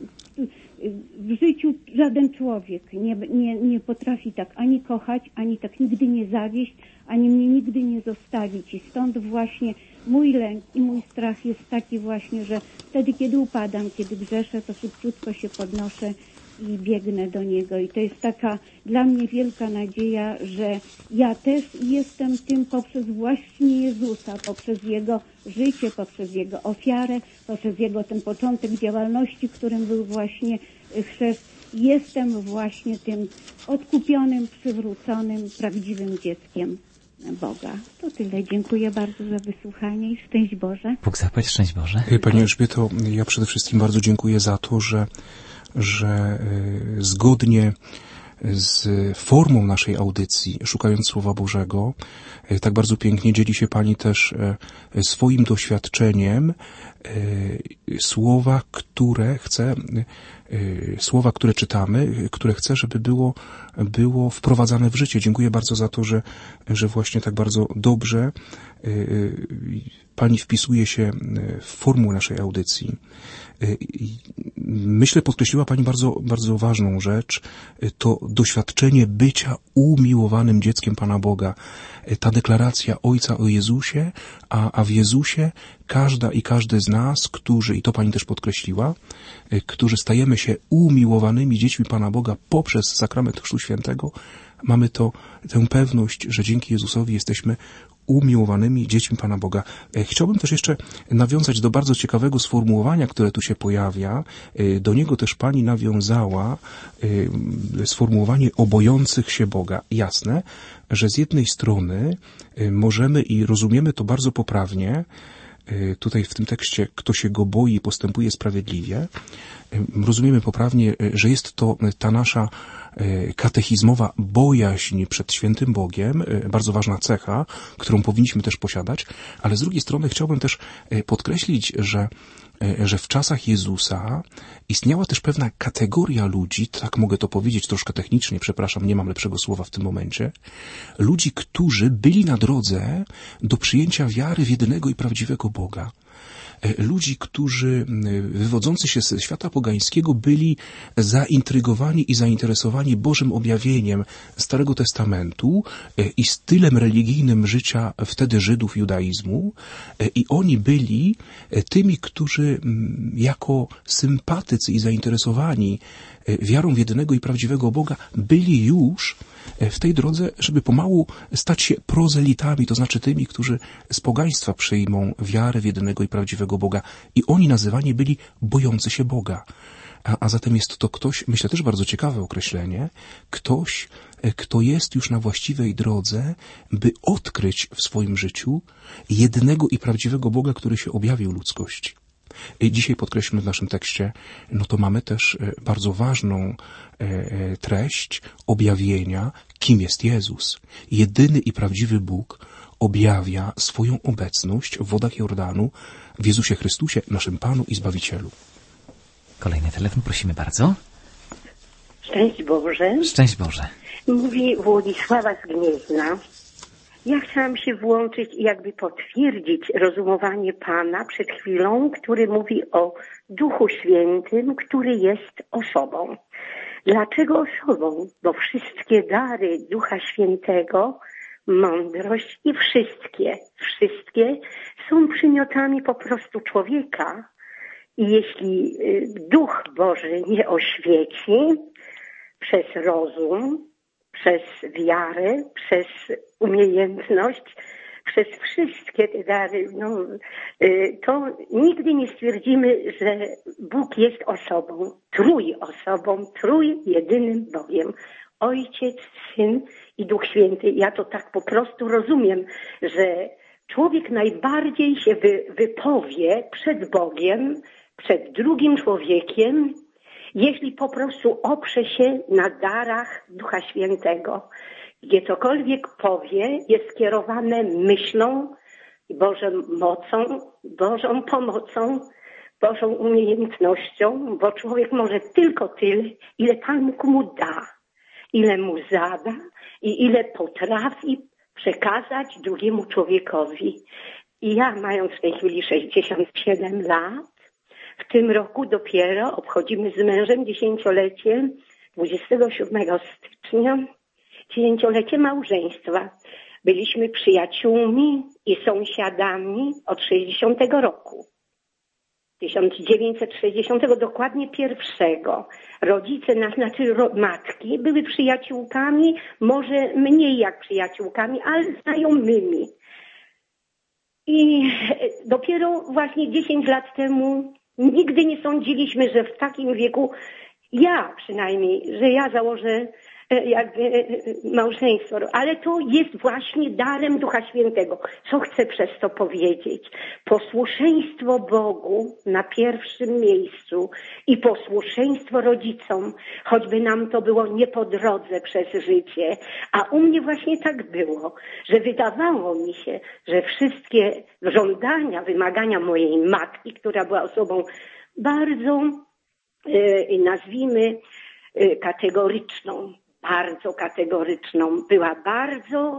w życiu żaden człowiek nie, nie, nie potrafi tak ani kochać, ani tak nigdy nie zawieść, ani mnie nigdy nie zostawić. I stąd właśnie mój lęk i mój strach jest taki właśnie, że wtedy, kiedy upadam, kiedy grzeszę, to szybciutko się podnoszę i biegnę do Niego. I to jest taka dla mnie wielka nadzieja, że ja też jestem tym poprzez właśnie Jezusa, poprzez Jego życie, poprzez Jego ofiarę, poprzez Jego ten początek działalności, którym był właśnie chrzest. Jestem właśnie tym odkupionym, przywróconym, prawdziwym dzieckiem Boga. To tyle. Dziękuję bardzo za wysłuchanie i szczęść Boże. Bóg zapłać, szczęść Boże. Pani Elżbieto, ja przede wszystkim bardzo dziękuję za to, że, że zgodnie z formą naszej audycji, szukając Słowa Bożego, tak bardzo pięknie dzieli się Pani też swoim doświadczeniem słowa, które chce, słowa, które czytamy, które chce, żeby było, było wprowadzane w życie. Dziękuję bardzo za to, że, że właśnie tak bardzo dobrze Pani wpisuje się w formułę naszej audycji. Myślę, podkreśliła Pani bardzo, bardzo ważną rzecz, to doświadczenie bycia umiłowanym dzieckiem Pana Boga. Ta deklaracja Ojca o Jezusie, a, a w Jezusie każda i każdy z nas, którzy, i to Pani też podkreśliła, którzy stajemy się umiłowanymi dziećmi Pana Boga poprzez sakrament Chrztu Świętego, mamy to, tę pewność, że dzięki Jezusowi jesteśmy umiłowanymi dziećmi Pana Boga. Chciałbym też jeszcze nawiązać do bardzo ciekawego sformułowania, które tu się pojawia. Do niego też Pani nawiązała sformułowanie o bojących się Boga. Jasne, że z jednej strony możemy i rozumiemy to bardzo poprawnie, tutaj w tym tekście, kto się go boi, postępuje sprawiedliwie. Rozumiemy poprawnie, że jest to ta nasza katechizmowa bojaźń przed świętym Bogiem, bardzo ważna cecha, którą powinniśmy też posiadać, ale z drugiej strony chciałbym też podkreślić, że że w czasach Jezusa istniała też pewna kategoria ludzi, tak mogę to powiedzieć troszkę technicznie, przepraszam, nie mam lepszego słowa w tym momencie, ludzi, którzy byli na drodze do przyjęcia wiary w jedynego i prawdziwego Boga. Ludzi, którzy wywodzący się ze świata pogańskiego byli zaintrygowani i zainteresowani Bożym objawieniem Starego Testamentu i stylem religijnym życia wtedy Żydów judaizmu i oni byli tymi, którzy jako sympatycy i zainteresowani wiarą w jedynego i prawdziwego Boga byli już w tej drodze, żeby pomału stać się prozelitami, to znaczy tymi, którzy z pogaństwa przyjmą wiarę w jedynego i prawdziwego Boga. I oni nazywani byli bojący się Boga. A, a zatem jest to ktoś, myślę też bardzo ciekawe określenie, ktoś, kto jest już na właściwej drodze, by odkryć w swoim życiu jedynego i prawdziwego Boga, który się objawił ludzkości. Dzisiaj podkreślmy w naszym tekście, no to mamy też bardzo ważną treść objawienia, kim jest Jezus. Jedyny i prawdziwy Bóg objawia swoją obecność w wodach Jordanu w Jezusie Chrystusie, naszym Panu i Zbawicielu. Kolejny telefon, prosimy bardzo. Szczęść Boże. Szczęść Boże. Mówi Władysława z Gniezna. Ja chciałam się włączyć i jakby potwierdzić rozumowanie Pana przed chwilą, który mówi o Duchu Świętym, który jest osobą. Dlaczego osobą? Bo wszystkie dary Ducha Świętego, mądrość i wszystkie, wszystkie są przymiotami po prostu człowieka. I jeśli Duch Boży nie oświeci przez rozum, przez wiarę, przez umiejętność, przez wszystkie te dary, no, to nigdy nie stwierdzimy, że Bóg jest osobą, trójosobą, trójjedynym Bogiem. Ojciec, Syn i Duch Święty. Ja to tak po prostu rozumiem, że człowiek najbardziej się wy, wypowie przed Bogiem, przed drugim człowiekiem, jeśli po prostu oprze się na darach Ducha Świętego. Gdzie cokolwiek powie, jest skierowane myślą, Bożą mocą, Bożą pomocą, Bożą umiejętnością, bo człowiek może tylko tyle, ile Pan Bóg mu da, ile mu zada i ile potrafi przekazać drugiemu człowiekowi. I ja, mając w tej chwili sześćdziesiąt siedem lat, w tym roku dopiero obchodzimy z mężem dziesięciolecie, dwudziestego siódmego stycznia, dziesięciolecie małżeństwa. Byliśmy przyjaciółmi i sąsiadami od sześćdziesiątego roku. tysiąc dziewięćset sześćdziesiątego, dokładnie pierwszego. Rodzice, nas, znaczy matki, były przyjaciółkami, może mniej jak przyjaciółkami, ale znajomymi. I dopiero właśnie dziesięć lat temu nigdy nie sądziliśmy, że w takim wieku, ja przynajmniej, że ja założę jakby małżeństwo, ale to jest właśnie darem Ducha Świętego. Co chcę przez to powiedzieć? Posłuszeństwo Bogu na pierwszym miejscu i posłuszeństwo rodzicom, choćby nam to było nie po drodze przez życie. A u mnie właśnie tak było, że wydawało mi się, że wszystkie żądania, wymagania mojej matki, która była osobą bardzo, yy, nazwijmy, yy, kategoryczną, bardzo kategoryczną. Była bardzo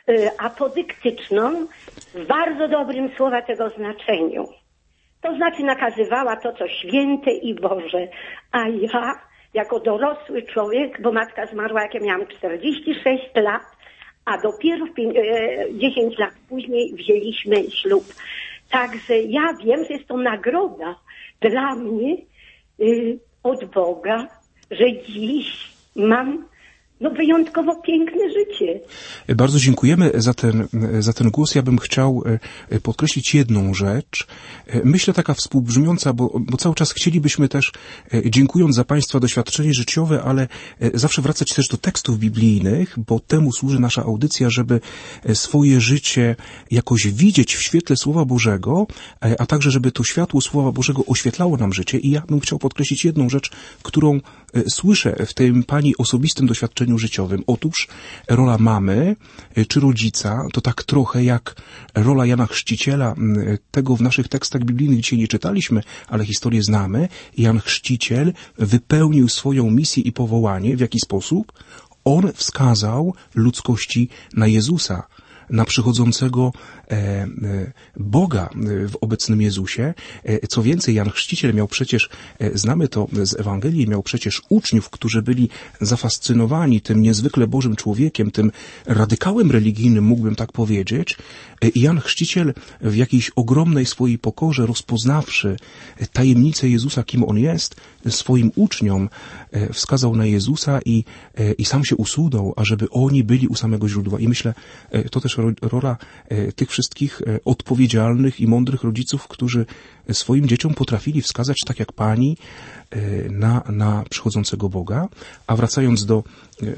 apodyktyczną w bardzo dobrym słowa tego znaczeniu. To znaczy nakazywała to, co święte i Boże. A ja, jako dorosły człowiek, bo matka zmarła, jak ja miałam czterdzieści sześć lat, a dopiero dziesięć lat później wzięliśmy ślub. Także ja wiem, że jest to nagroda dla mnie y, od Boga, że dziś mam no wyjątkowo piękne życie. Bardzo dziękujemy za ten, za ten głos. Ja bym chciał podkreślić jedną rzecz. Myślę taka współbrzmiąca, bo, bo cały czas chcielibyśmy też, dziękując za Państwa doświadczenie życiowe, ale zawsze wracać też do tekstów biblijnych, bo temu służy nasza audycja, żeby swoje życie jakoś widzieć w świetle Słowa Bożego, a także żeby to światło Słowa Bożego oświetlało nam życie. I ja bym chciał podkreślić jedną rzecz, którą słyszę w tym Pani osobistym doświadczeniu życiowym. Otóż rola mamy czy rodzica to tak trochę jak rola Jana Chrzciciela. Tego w naszych tekstach biblijnych dzisiaj nie czytaliśmy, ale historię znamy. Jan Chrzciciel wypełnił swoją misję i powołanie. W jaki sposób? On wskazał ludzkości na Jezusa, na przychodzącego e, Boga w obecnym Jezusie. E, co więcej, Jan Chrzciciel miał przecież, e, znamy to z Ewangelii, miał przecież uczniów, którzy byli zafascynowani tym niezwykle Bożym człowiekiem, tym radykałem religijnym, mógłbym tak powiedzieć. E, Jan Chrzciciel w jakiejś ogromnej swojej pokorze, rozpoznawszy tajemnicę Jezusa, kim On jest, swoim uczniom e, wskazał na Jezusa i, e, i sam się usunął, ażeby oni byli u samego źródła. I myślę, e, to też rola tych wszystkich odpowiedzialnych i mądrych rodziców, którzy swoim dzieciom potrafili wskazać, tak jak Pani, na, na przychodzącego Boga. A wracając do,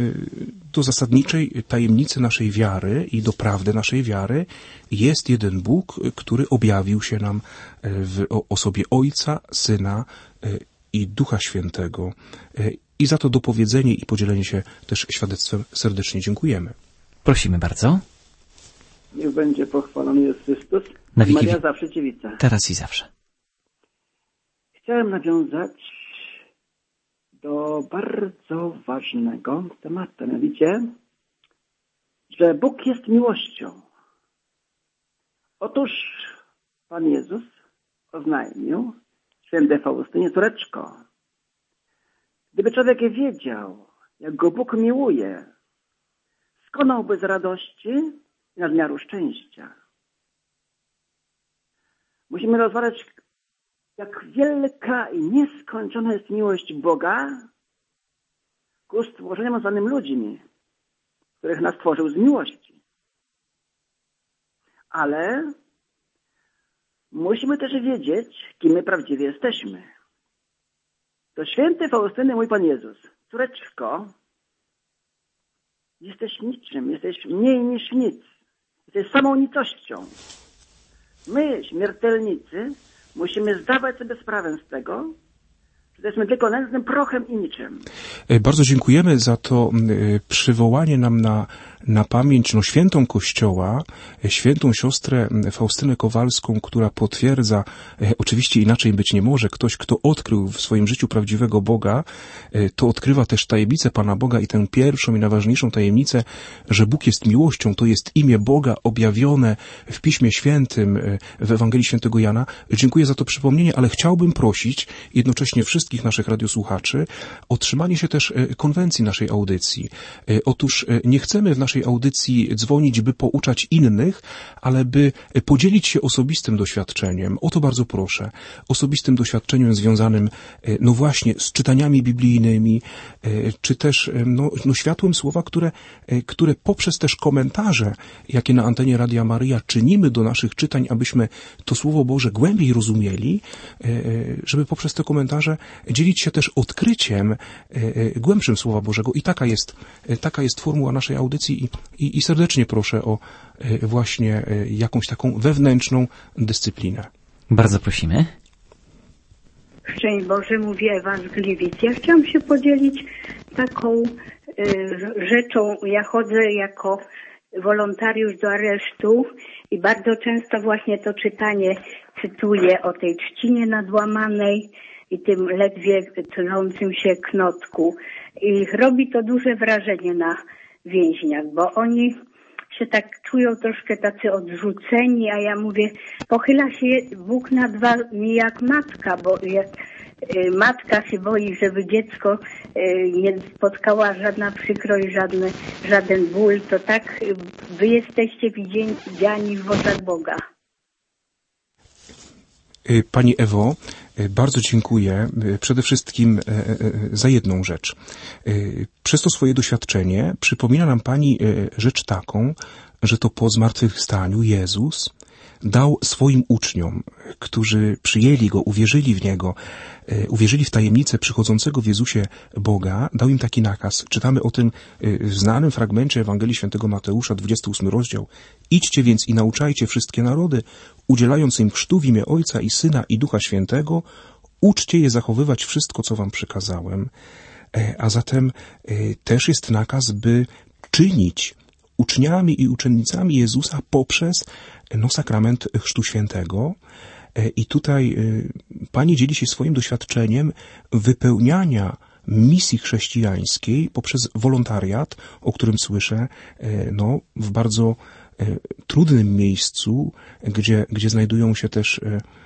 do zasadniczej tajemnicy naszej wiary i do prawdy naszej wiary, jest jeden Bóg, który objawił się nam w osobie Ojca, Syna i Ducha Świętego. I za to dopowiedzenie i podzielenie się też świadectwem serdecznie dziękujemy. Prosimy bardzo. Niech będzie pochwalony Jezus Chrystus. Na wieki Maria zawsze dziewica. Teraz i zawsze. Chciałem nawiązać do bardzo ważnego tematu, mianowicie, że Bóg jest miłością. Otóż Pan Jezus oznajmił świętej Faustynie: córeczko, gdyby człowiek wiedział, jak go Bóg miłuje, skonałby z radości i nadmiaru szczęścia. Musimy rozważać, jak wielka i nieskończona jest miłość Boga ku stworzeniom zwanym ludźmi, których nas stworzył z miłości. Ale musimy też wiedzieć, kim my prawdziwie jesteśmy. Do świętej Faustyny mój Pan Jezus: córeczko, jesteś niczym, jesteś mniej niż nic. Jesteś samą nicością. My, śmiertelnicy, musimy zdawać sobie sprawę z tego, że jesteśmy tylko nędznym prochem i niczym. Bardzo dziękujemy za to przywołanie nam na, na pamięć no, świętą Kościoła, świętą siostrę Faustynę Kowalską, która potwierdza, oczywiście inaczej być nie może, ktoś, kto odkrył w swoim życiu prawdziwego Boga, to odkrywa też tajemnicę Pana Boga i tę pierwszą i najważniejszą tajemnicę, że Bóg jest miłością, to jest imię Boga objawione w Piśmie Świętym, w Ewangelii Świętego Jana. Dziękuję za to przypomnienie, ale chciałbym prosić jednocześnie wszystkich naszych radiosłuchaczy o trzymanie się też konwencji naszej audycji. Otóż nie chcemy w naszej audycji dzwonić, by pouczać innych, ale by podzielić się osobistym doświadczeniem. O to bardzo proszę. Osobistym doświadczeniem związanym, no właśnie, z czytaniami biblijnymi, czy też no, no światłem słowa, które, które poprzez też komentarze, jakie na antenie Radia Maryja czynimy do naszych czytań, abyśmy to Słowo Boże głębiej rozumieli, żeby poprzez te komentarze dzielić się też odkryciem głębszym Słowa Bożego. I taka jest, taka jest formuła naszej audycji i, i, i serdecznie proszę o właśnie jakąś taką wewnętrzną dyscyplinę. Bardzo prosimy. Szczęść Boże, mówi Ewangeliwiec. Ja chciałam się podzielić taką y, rzeczą. Ja chodzę jako wolontariusz do aresztu i bardzo często właśnie to czytanie cytuję o tej trzcinie nadłamanej i tym ledwie tlącym się knotku. I robi to duże wrażenie na więźniach, bo oni się tak czują troszkę tacy odrzuceni, a ja mówię, pochyla się Bóg nad wami jak matka, bo jak y, matka się boi, żeby dziecko y, nie spotkała żadna przykrość, żadne, żaden ból, to tak y, wy jesteście widziani w oczach Boga. Pani Ewo, bardzo dziękuję przede wszystkim za jedną rzecz. Przez to swoje doświadczenie przypomina nam Pani rzecz taką, że to po zmartwychwstaniu Jezus dał swoim uczniom, którzy przyjęli Go, uwierzyli w Niego, uwierzyli w tajemnicę przychodzącego w Jezusie Boga, dał im taki nakaz. Czytamy o tym w znanym fragmencie Ewangelii Świętego Mateusza, dwudziesty ósmy rozdział. Idźcie więc i nauczajcie wszystkie narody, udzielając im chrztu w imię Ojca i Syna i Ducha Świętego, uczcie je zachowywać wszystko, co wam przykazałem. A zatem też jest nakaz, by czynić uczniami i uczennicami Jezusa poprzez no, sakrament Chrztu Świętego. I tutaj Pani dzieli się swoim doświadczeniem wypełniania misji chrześcijańskiej poprzez wolontariat, o którym słyszę, no, w bardzo trudnym miejscu, gdzie, gdzie znajdują się też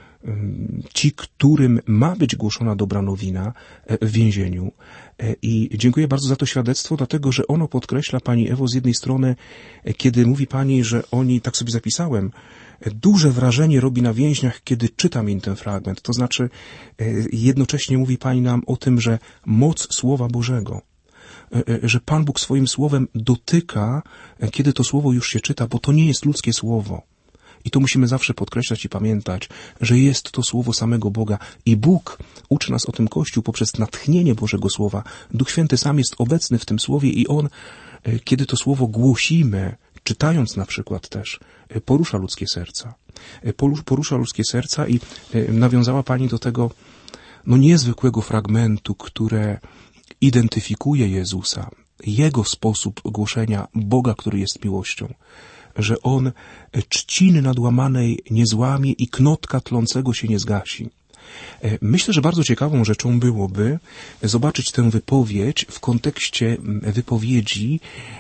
ci, którym ma być głoszona dobra nowina w więzieniu. I dziękuję bardzo za to świadectwo, dlatego że ono podkreśla, Pani Ewo, z jednej strony, kiedy mówi Pani, że oni, tak sobie zapisałem, duże wrażenie robi na więźniach, kiedy czytam im ten fragment. To znaczy, jednocześnie mówi Pani nam o tym, że moc Słowa Bożego, że Pan Bóg swoim Słowem dotyka, kiedy to Słowo już się czyta, bo to nie jest ludzkie Słowo. I to musimy zawsze podkreślać i pamiętać, że jest to Słowo samego Boga i Bóg uczy nas o tym Kościół poprzez natchnienie Bożego Słowa. Duch Święty sam jest obecny w tym Słowie i On, kiedy to Słowo głosimy, czytając na przykład też, porusza ludzkie serca. Porusza ludzkie serca i nawiązała Pani do tego no niezwykłego fragmentu, które identyfikuje Jezusa, Jego sposób głoszenia Boga, który jest miłością, że On trzciny nadłamanej nie złamie i knotka tlącego się nie zgasi. Myślę, że bardzo ciekawą rzeczą byłoby zobaczyć tę wypowiedź w kontekście wypowiedzi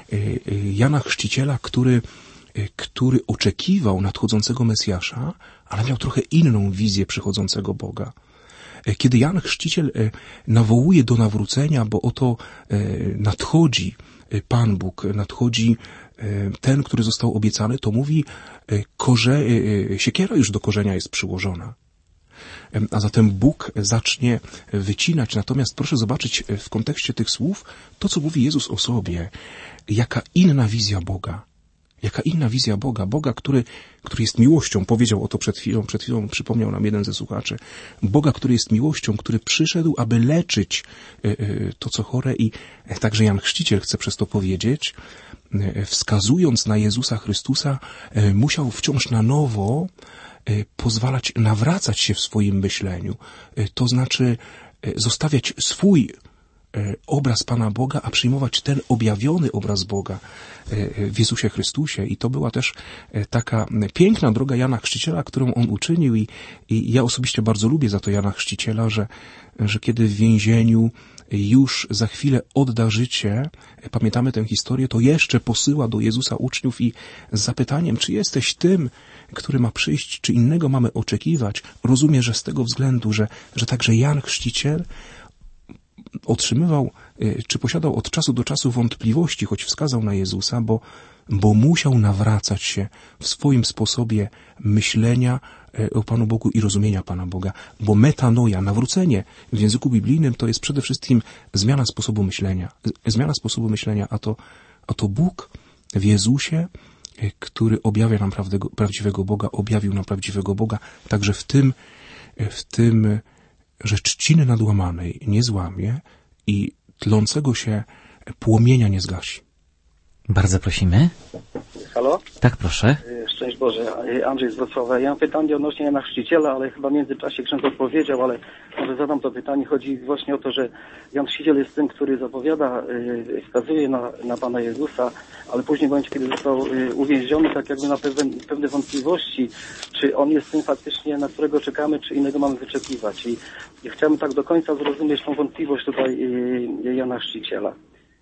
Jana Chrzciciela, który, który oczekiwał nadchodzącego Mesjasza, ale miał trochę inną wizję przychodzącego Boga. Kiedy Jan Chrzciciel nawołuje do nawrócenia, bo oto nadchodzi Pan Bóg, nadchodzi ten, który został obiecany, to mówi, korze, siekiera już do korzenia jest przyłożona. A zatem Bóg zacznie wycinać. Natomiast proszę zobaczyć w kontekście tych słów to, co mówi Jezus o sobie. Jaka inna wizja Boga. Jaka inna wizja Boga. Boga, który, który jest miłością. Powiedział o to przed chwilą. Przed chwilą przypomniał nam jeden ze słuchaczy. Boga, który jest miłością, który przyszedł, aby leczyć to, co chore. I także Jan Chrzciciel chce przez to powiedzieć, wskazując na Jezusa Chrystusa, musiał wciąż na nowo pozwalać nawracać się w swoim myśleniu. To znaczy zostawiać swój obraz Pana Boga, a przyjmować ten objawiony obraz Boga w Jezusie Chrystusie. I to była też taka piękna droga Jana Chrzciciela, którą on uczynił i, i ja osobiście bardzo lubię za to Jana Chrzciciela, że, że kiedy w więzieniu już za chwilę odda życie, pamiętamy tę historię, to jeszcze posyła do Jezusa uczniów i z zapytaniem, czy jesteś tym, który ma przyjść, czy innego mamy oczekiwać. Rozumie, że z tego względu, że, że także Jan Chrzciciel otrzymywał, czy posiadał od czasu do czasu wątpliwości, choć wskazał na Jezusa, bo, bo musiał nawracać się w swoim sposobie myślenia o Panu Bogu i rozumienia Pana Boga. Bo metanoja, nawrócenie w języku biblijnym to jest przede wszystkim zmiana sposobu myślenia. Zmiana sposobu myślenia, a to, a to Bóg w Jezusie, który objawia nam prawdego, prawdziwego Boga, objawił nam prawdziwego Boga, także w tym, w tym, że trzciny nadłamanej nie złamie i tlącego się płomienia nie zgasi. Bardzo prosimy. Halo? Tak, proszę. Szczęść Boże. Andrzej z Wrocławia. Ja mam pytanie odnośnie Jana Chrzciciela, ale chyba w międzyczasie ksiądz odpowiedział, ale może zadam to pytanie. Chodzi właśnie o to, że Jan Chrzciciel jest tym, który zapowiada, wskazuje na, na Pana Jezusa, ale później w momencie, kiedy został uwięziony, tak jakby na pewne, pewne wątpliwości, czy on jest tym faktycznie, na którego czekamy, czy innego mamy wyczekiwać. I, i chciałbym tak do końca zrozumieć tą wątpliwość tutaj Jana Chrzciciela.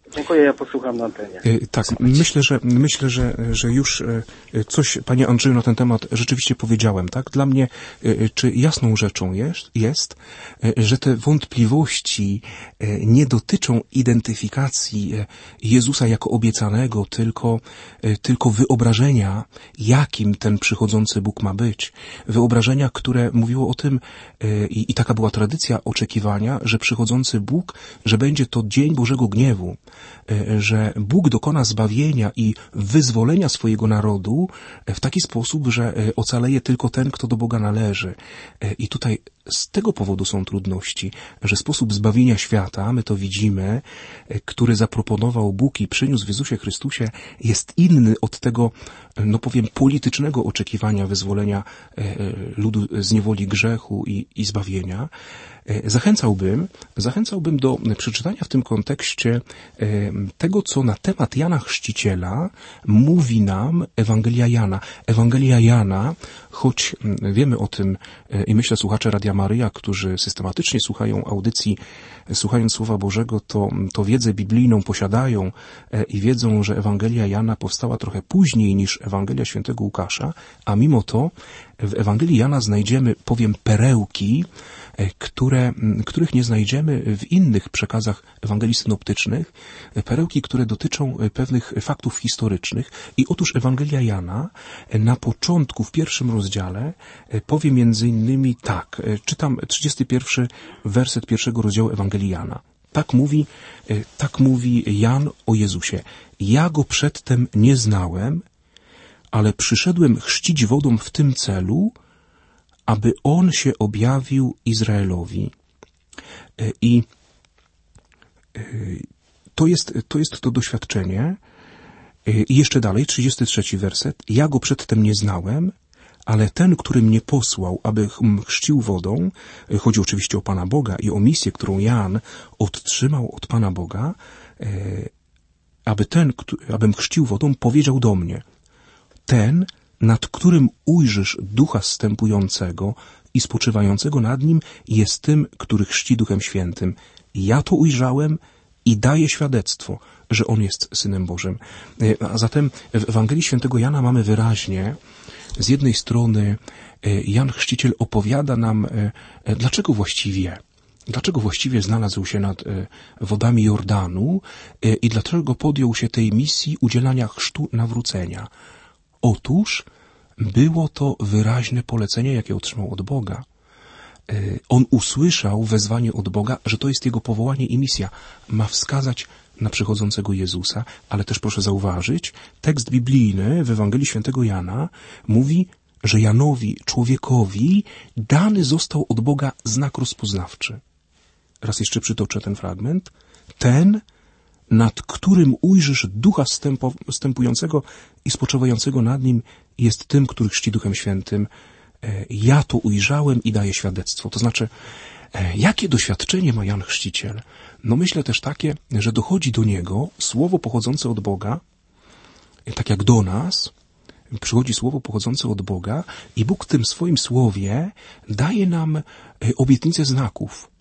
Dziękuję, ja posłucham na antenie. Tak, myślę, że myślę, że, że już coś, panie Andrzeju, na ten temat rzeczywiście powiedziałem, tak? Dla mnie czy jasną rzeczą jest, jest, że te wątpliwości nie dotyczą identyfikacji Jezusa jako obiecanego, tylko, tylko wyobrażenia, jakim ten przychodzący Bóg ma być. Wyobrażenia, które mówiło o tym, i, i taka była tradycja oczekiwania, że przychodzący Bóg, że będzie to dzień Bożego gniewu, że Bóg dokona zbawienia i wyzwolenia swojego narodu w taki sposób, że ocaleje tylko ten, kto do Boga należy. I tutaj z tego powodu są trudności, że sposób zbawienia świata, my to widzimy, który zaproponował Bóg i przyniósł w Jezusie Chrystusie, jest inny od tego, no powiem, politycznego oczekiwania wyzwolenia ludu z niewoli grzechu i, i zbawienia. Zachęcałbym, zachęcałbym do przeczytania w tym kontekście tego, co na temat Jana Chrzciciela mówi nam Ewangelia Jana. Ewangelia Jana, choć wiemy o tym i myślę słuchacze Radia Maryja, którzy systematycznie słuchają audycji, słuchając Słowa Bożego, to, to wiedzę biblijną posiadają i wiedzą, że Ewangelia Jana powstała trochę później niż Ewangelia Świętego Łukasza, a mimo to w Ewangelii Jana znajdziemy, powiem, perełki, które, których nie znajdziemy w innych przekazach Ewangelii synoptycznych, perełki, które dotyczą pewnych faktów historycznych. I otóż Ewangelia Jana na początku, w pierwszym rozdziale, powie między innymi tak, czytam trzydziesty pierwszy werset pierwszego rozdziału Ewangelii Jana. Tak mówi, tak mówi Jan o Jezusie. Ja go przedtem nie znałem, ale przyszedłem chrzcić wodą w tym celu, aby on się objawił Izraelowi. I to jest to, jest to doświadczenie. I jeszcze dalej, trzydziesty trzeci werset. Ja go przedtem nie znałem, ale ten, który mnie posłał, aby chrzcił wodą, chodzi oczywiście o Pana Boga i o misję, którą Jan otrzymał od Pana Boga, aby ten, abym chrzcił wodą, powiedział do mnie: ten, nad którym ujrzysz Ducha zstępującego i spoczywającego nad nim, jest tym, który chrzci Duchem Świętym. Ja to ujrzałem i daję świadectwo, że On jest Synem Bożym. A zatem w Ewangelii Świętego Jana mamy wyraźnie, z jednej strony Jan Chrzciciel opowiada nam, dlaczego właściwie Dlaczego właściwie znalazł się nad wodami Jordanu i dlaczego podjął się tej misji udzielania chrztu nawrócenia. Otóż było to wyraźne polecenie, jakie otrzymał od Boga. On usłyszał wezwanie od Boga, że to jest jego powołanie i misja. Ma wskazać na przychodzącego Jezusa, ale też proszę zauważyć, tekst biblijny w Ewangelii Świętego Jana mówi, że Janowi, człowiekowi, dany został od Boga znak rozpoznawczy. Raz jeszcze przytoczę ten fragment. Ten, nad którym ujrzysz Ducha wstępującego i spoczywającego nad nim, jest tym, który chrzci Duchem Świętym. Ja to ujrzałem i daję świadectwo. To znaczy, jakie doświadczenie ma Jan Chrzciciel? No myślę też takie, że dochodzi do niego słowo pochodzące od Boga, tak jak do nas, przychodzi słowo pochodzące od Boga i Bóg w tym swoim słowie daje nam obietnicę znaków.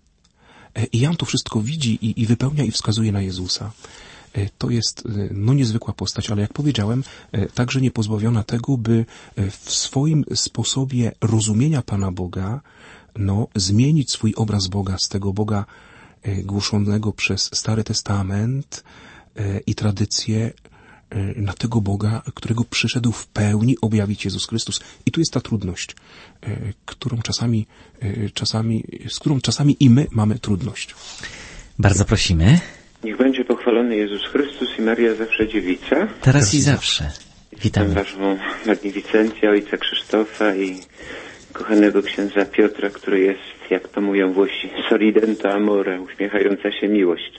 I Jan to wszystko widzi i, i wypełnia i wskazuje na Jezusa. To jest no niezwykła postać, ale jak powiedziałem, także niepozbawiona tego, by w swoim sposobie rozumienia Pana Boga, no, zmienić swój obraz Boga z tego Boga głoszonego przez Stary Testament i tradycję na tego Boga, którego przyszedł w pełni objawić Jezus Chrystus. I tu jest ta trudność, którą czasami, czasami, z którą czasami i my mamy trudność. Bardzo prosimy. Niech będzie pochwalony Jezus Chrystus i Maria zawsze dziewica. Teraz i zawsze. Witamy. Waszą magnificencję ojca Krzysztofa i kochanego księdza Piotra, który jest, jak to mówią Włosi, sorridente amore, uśmiechająca się miłość.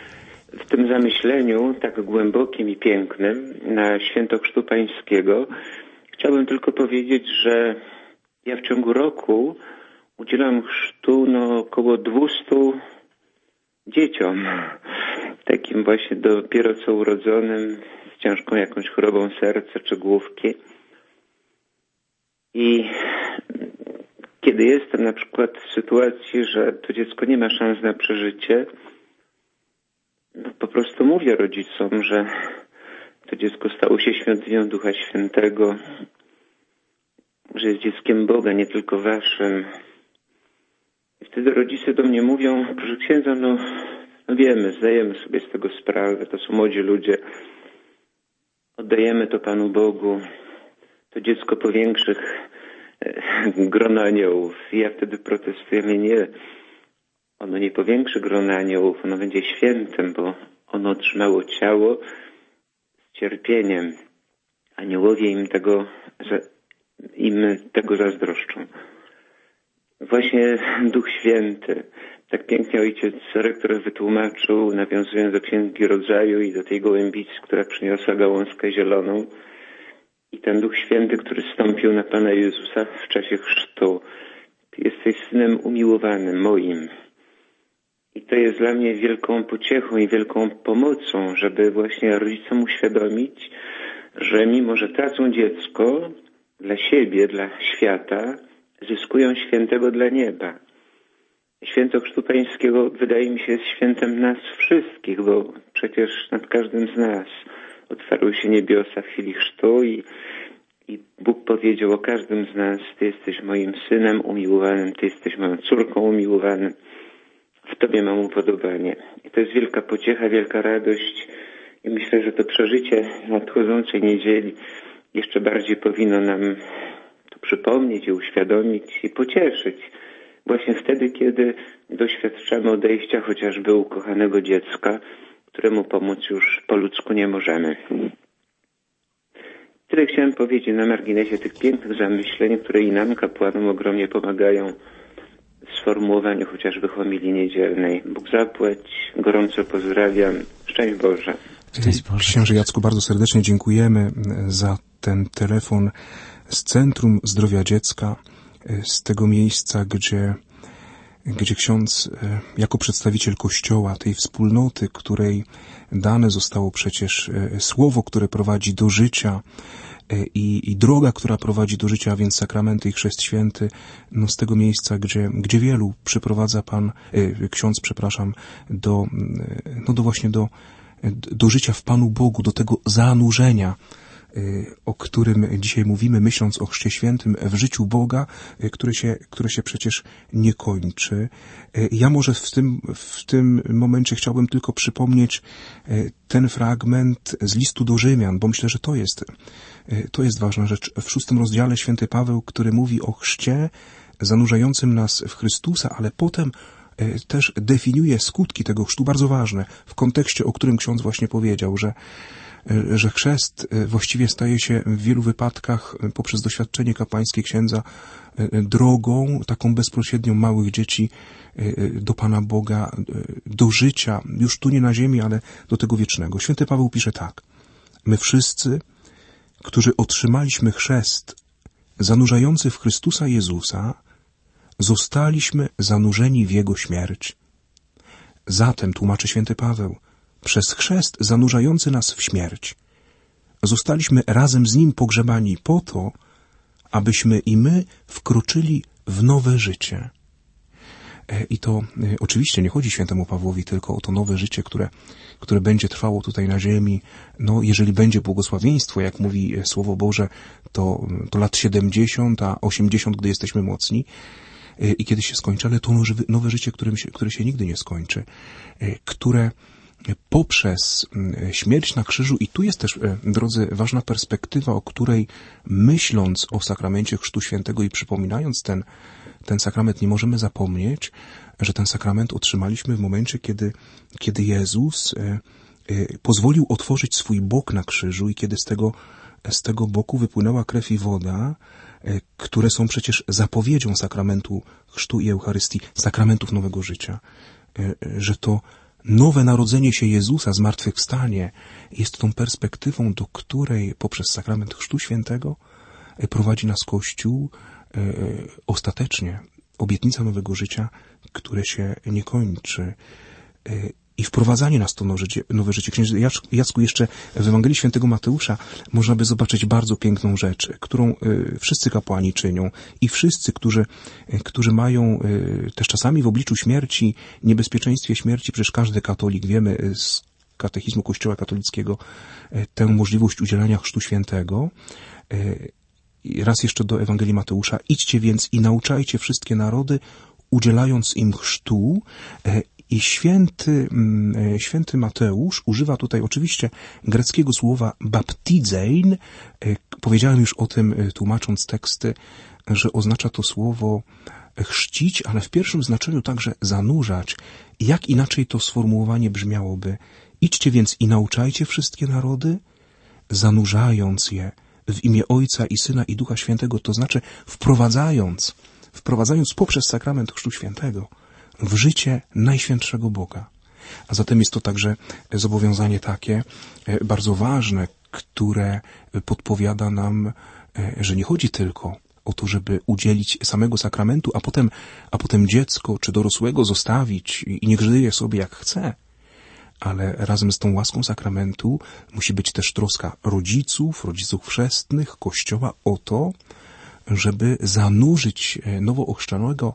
W tym zamyśleniu, tak głębokim i pięknym, na święto Chrztu Pańskiego, chciałbym tylko powiedzieć, że ja w ciągu roku udzielam chrztu no, około dwustu dzieciom, takim właśnie dopiero co urodzonym, z ciężką jakąś chorobą serca czy główki. I kiedy jestem na przykład w sytuacji, że to dziecko nie ma szans na przeżycie, no po prostu mówię rodzicom, że to dziecko stało się świątynią Ducha Świętego, że jest dzieckiem Boga, nie tylko waszym. I wtedy rodzice do mnie mówią, proszę księdza, no, no wiemy, zdajemy sobie z tego sprawę, to są młodzi ludzie, oddajemy to Panu Bogu, to dziecko powiększych grona aniołów. I ja wtedy protestuję, nie, ono nie powiększy grona aniołów, ono będzie świętym, bo ono otrzymało ciało z cierpieniem. Aniołowie im tego, im tego zazdroszczą. Właśnie Duch Święty, tak pięknie ojciec rektor wytłumaczył, nawiązując do Księgi Rodzaju i do tej gołębicy, która przyniosła gałązkę zieloną. I ten Duch Święty, który zstąpił na Pana Jezusa w czasie chrztu. Ty jesteś Synem umiłowanym moim. I to jest dla mnie wielką pociechą i wielką pomocą, żeby właśnie rodzicom uświadomić, że mimo, że tracą dziecko dla siebie, dla świata, zyskują świętego dla nieba. Święto Chrztu Pańskiego wydaje mi się jest świętem nas wszystkich, bo przecież nad każdym z nas otwarły się niebiosa w chwili chrztu i, i Bóg powiedział o każdym z nas, Ty jesteś moim synem umiłowanym, Ty jesteś moją córką umiłowanym, w Tobie mam upodobanie. I to jest wielka pociecha, wielka radość i myślę, że to przeżycie nadchodzącej niedzieli jeszcze bardziej powinno nam to przypomnieć i uświadomić i pocieszyć. Właśnie wtedy, kiedy doświadczamy odejścia chociażby ukochanego dziecka, któremu pomóc już po ludzku nie możemy. Tyle chciałem powiedzieć na marginesie tych pięknych zamyśleń, które i nam, kapłanom, ogromnie pomagają w sformułowaniu chociażby homilii niedzielnej. Bóg zapłać, gorąco pozdrawiam. Szczęść Boże. Księże Jacku, bardzo serdecznie dziękujemy za ten telefon z Centrum Zdrowia Dziecka, z tego miejsca, gdzie, gdzie ksiądz jako przedstawiciel Kościoła, tej wspólnoty, której dane zostało przecież słowo, które prowadzi do życia i, i droga, która prowadzi do życia, a więc sakramenty i chrzest święty, no z tego miejsca, gdzie, gdzie wielu przyprowadza Pan, ksiądz, przepraszam, do, no do właśnie do, do życia w Panu Bogu, do tego zanurzenia, o którym dzisiaj mówimy, myśląc o Chrzcie Świętym w życiu Boga, które się, które się przecież nie kończy. Ja może w tym, w tym momencie chciałbym tylko przypomnieć ten fragment z listu do Rzymian, bo myślę, że to jest, to jest ważna rzecz. W szóstym rozdziale święty Paweł, który mówi o chrzcie zanurzającym nas w Chrystusa, ale potem też definiuje skutki tego chrztu, bardzo ważne, w kontekście, o którym ksiądz właśnie powiedział, że że chrzest właściwie staje się w wielu wypadkach poprzez doświadczenie kapłańskie księdza drogą taką bezpośrednią małych dzieci do Pana Boga, do życia, już tu nie na ziemi, ale do tego wiecznego. Święty Paweł pisze tak: my wszyscy, którzy otrzymaliśmy chrzest zanurzający w Chrystusa Jezusa, zostaliśmy zanurzeni w Jego śmierć. Zatem, tłumaczy święty Paweł, przez chrzest zanurzający nas w śmierć zostaliśmy razem z Nim pogrzebani po to, abyśmy i my wkroczyli w nowe życie. I to oczywiście nie chodzi świętemu Pawłowi tylko o to nowe życie, które, które będzie trwało tutaj na ziemi. No, jeżeli będzie błogosławieństwo, jak mówi Słowo Boże, to, to lat siedemdziesiąt, a osiemdziesiąt, gdy jesteśmy mocni, i kiedy się skończy, ale to nowe życie, które się, które się nigdy nie skończy, które poprzez śmierć na krzyżu, i tu jest też, drodzy, ważna perspektywa, o której myśląc o sakramencie Chrztu Świętego i przypominając ten, ten sakrament, nie możemy zapomnieć, że ten sakrament otrzymaliśmy w momencie, kiedy, kiedy Jezus pozwolił otworzyć swój bok na krzyżu i kiedy z tego, z tego boku wypłynęła krew i woda, które są przecież zapowiedzią sakramentu chrztu i Eucharystii, sakramentów nowego życia, że to nowe narodzenie się Jezusa, zmartwychwstanie, jest tą perspektywą, do której poprzez sakrament Chrztu Świętego prowadzi nas Kościół ostatecznie. Obietnica nowego życia, które się nie kończy. I wprowadzanie nas w to nowe życie. Nowe życie. Księże Jacku, jeszcze w Ewangelii Świętego Mateusza można by zobaczyć bardzo piękną rzecz, którą wszyscy kapłani czynią i wszyscy, którzy, którzy mają też czasami w obliczu śmierci, niebezpieczeństwie śmierci, przecież każdy katolik, wiemy, Katechizmu Kościoła Katolickiego tę możliwość udzielania Chrztu Świętego. Raz jeszcze do Ewangelii Mateusza. Idźcie więc i nauczajcie wszystkie narody, udzielając im chrztu. I święty, święty Mateusz używa tutaj oczywiście greckiego słowa baptizein. Powiedziałem już o tym, tłumacząc teksty, że oznacza to słowo chrzcić, ale w pierwszym znaczeniu także zanurzać. Jak inaczej to sformułowanie brzmiałoby? Idźcie więc i nauczajcie wszystkie narody, zanurzając je w imię Ojca i Syna i Ducha Świętego, to znaczy wprowadzając, wprowadzając poprzez sakrament Chrztu Świętego w życie Najświętszego Boga. A zatem jest to także zobowiązanie takie bardzo ważne, które podpowiada nam, że nie chodzi tylko o to, żeby udzielić samego sakramentu, a potem, a potem dziecko czy dorosłego zostawić i niech żyje sobie jak chce. Ale razem z tą łaską sakramentu musi być też troska rodziców, rodziców chrzestnych, Kościoła o to, żeby zanurzyć nowo ochrzczonego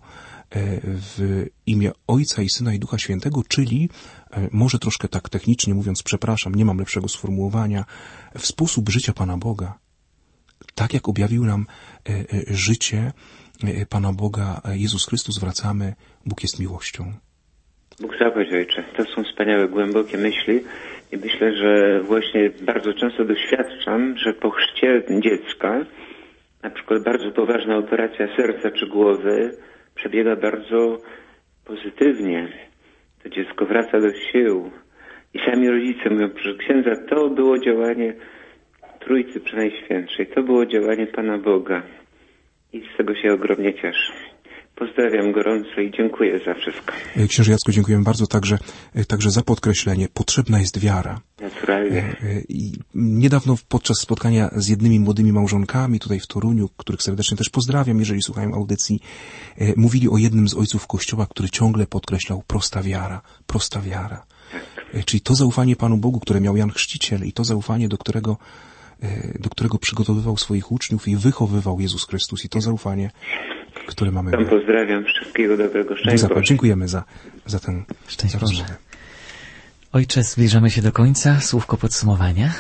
w imię Ojca i Syna i Ducha Świętego, czyli, może troszkę tak technicznie mówiąc, przepraszam, nie mam lepszego sformułowania, w sposób życia Pana Boga. Tak jak objawił nam życie Pana Boga Jezus Chrystus, wracamy, Bóg jest miłością. Bóg zapłać, Ojcze. To są wspaniałe, głębokie myśli i myślę, że właśnie bardzo często doświadczam, że po chrzcie dziecka, na przykład bardzo poważna operacja serca czy głowy, przebiega bardzo pozytywnie. To dziecko wraca do sił i sami rodzice mówią, proszę księdza, to było działanie Trójcy Przenajświętszej, to było działanie Pana Boga i z tego się ogromnie cieszę. Pozdrawiam gorąco i dziękuję za wszystko. Księże Jacku, dziękujemy bardzo także, także za podkreślenie. Potrzebna jest wiara. Naturalnie. I niedawno podczas spotkania z jednymi młodymi małżonkami tutaj w Toruniu, których serdecznie też pozdrawiam, jeżeli słuchają audycji, mówili o jednym z ojców Kościoła, który ciągle podkreślał prosta wiara, prosta wiara. Tak. Czyli to zaufanie Panu Bogu, które miał Jan Chrzciciel i to zaufanie, do którego do którego przygotowywał swoich uczniów i wychowywał Jezus Chrystus i to zaufanie, które mamy. Tam pozdrawiam, wszystkiego dobrego, szczęścia. Dziękujemy za, za tę rozmowę. Ojcze, zbliżamy się do końca. Słówko podsumowania.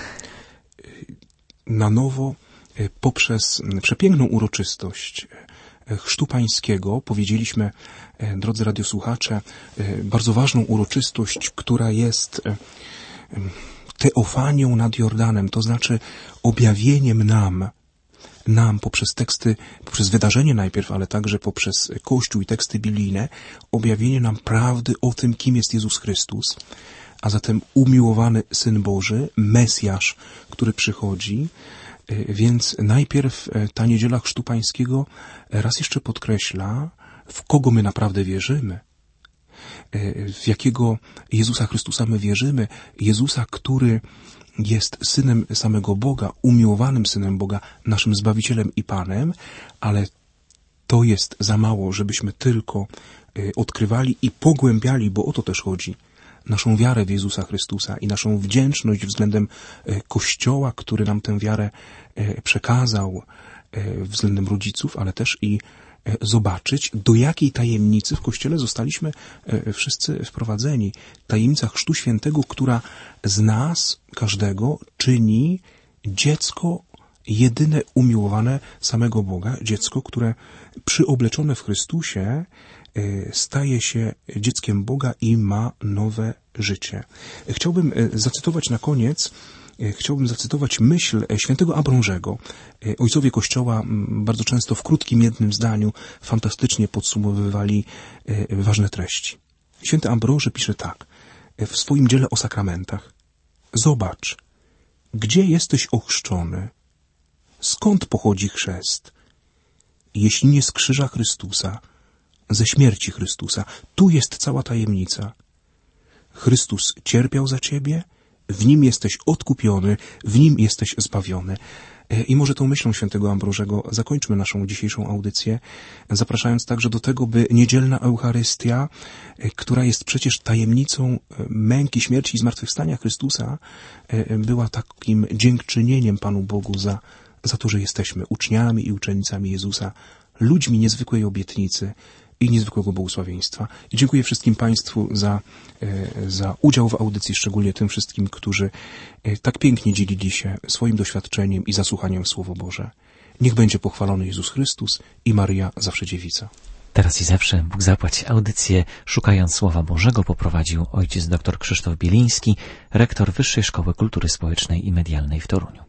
Na nowo, poprzez przepiękną uroczystość Chrztu Pańskiego powiedzieliśmy, drodzy radiosłuchacze, bardzo ważną uroczystość, która jest teofanią nad Jordanem, to znaczy objawieniem nam, nam poprzez teksty, poprzez wydarzenie najpierw, ale także poprzez Kościół i teksty biblijne, objawienie nam prawdy o tym, kim jest Jezus Chrystus, a zatem umiłowany Syn Boży, Mesjasz, który przychodzi. Więc najpierw ta niedziela Chrztu Pańskiego raz jeszcze podkreśla, w kogo my naprawdę wierzymy. W jakiego Jezusa Chrystusa my wierzymy. Jezusa, który jest Synem samego Boga, umiłowanym Synem Boga, naszym Zbawicielem i Panem, ale to jest za mało, żebyśmy tylko odkrywali i pogłębiali, bo o to też chodzi, naszą wiarę w Jezusa Chrystusa i naszą wdzięczność względem Kościoła, który nam tę wiarę przekazał, względem rodziców, ale też i zobaczyć, do jakiej tajemnicy w Kościele zostaliśmy wszyscy wprowadzeni. Tajemnica Chrztu Świętego, która z nas, każdego, czyni dziecko jedyne umiłowane samego Boga, dziecko, które przyobleczone w Chrystusie staje się dzieckiem Boga i ma nowe życie. Chciałbym zacytować na koniec Chciałbym zacytować myśl świętego Ambrążego. Ojcowie Kościoła bardzo często w krótkim jednym zdaniu fantastycznie podsumowywali ważne treści. Święty Ambrąży pisze tak w swoim dziele o sakramentach. Zobacz, gdzie jesteś ochrzczony? Skąd pochodzi chrzest? Jeśli nie z krzyża Chrystusa, ze śmierci Chrystusa. Tu jest cała tajemnica. Chrystus cierpiał za ciebie, w Nim jesteś odkupiony, w Nim jesteś zbawiony. I może tą myślą świętego Ambrążego zakończmy naszą dzisiejszą audycję, zapraszając także do tego, by niedzielna Eucharystia, która jest przecież tajemnicą męki, śmierci i zmartwychwstania Chrystusa, była takim dziękczynieniem Panu Bogu za, za to, że jesteśmy uczniami i uczennicami Jezusa, ludźmi niezwykłej obietnicy, i niezwykłego błogosławieństwa. I dziękuję wszystkim Państwu za, za udział w audycji, szczególnie tym wszystkim, którzy tak pięknie dzielili się swoim doświadczeniem i zasłuchaniem w Słowo Boże. Niech będzie pochwalony Jezus Chrystus i Maryja Zawsze Dziewica. Teraz i zawsze Bóg zapłać. Audycję Szukając Słowa Bożego poprowadził ojciec dr Krzysztof Bieliński, rektor Wyższej Szkoły Kultury Społecznej i Medialnej w Toruniu.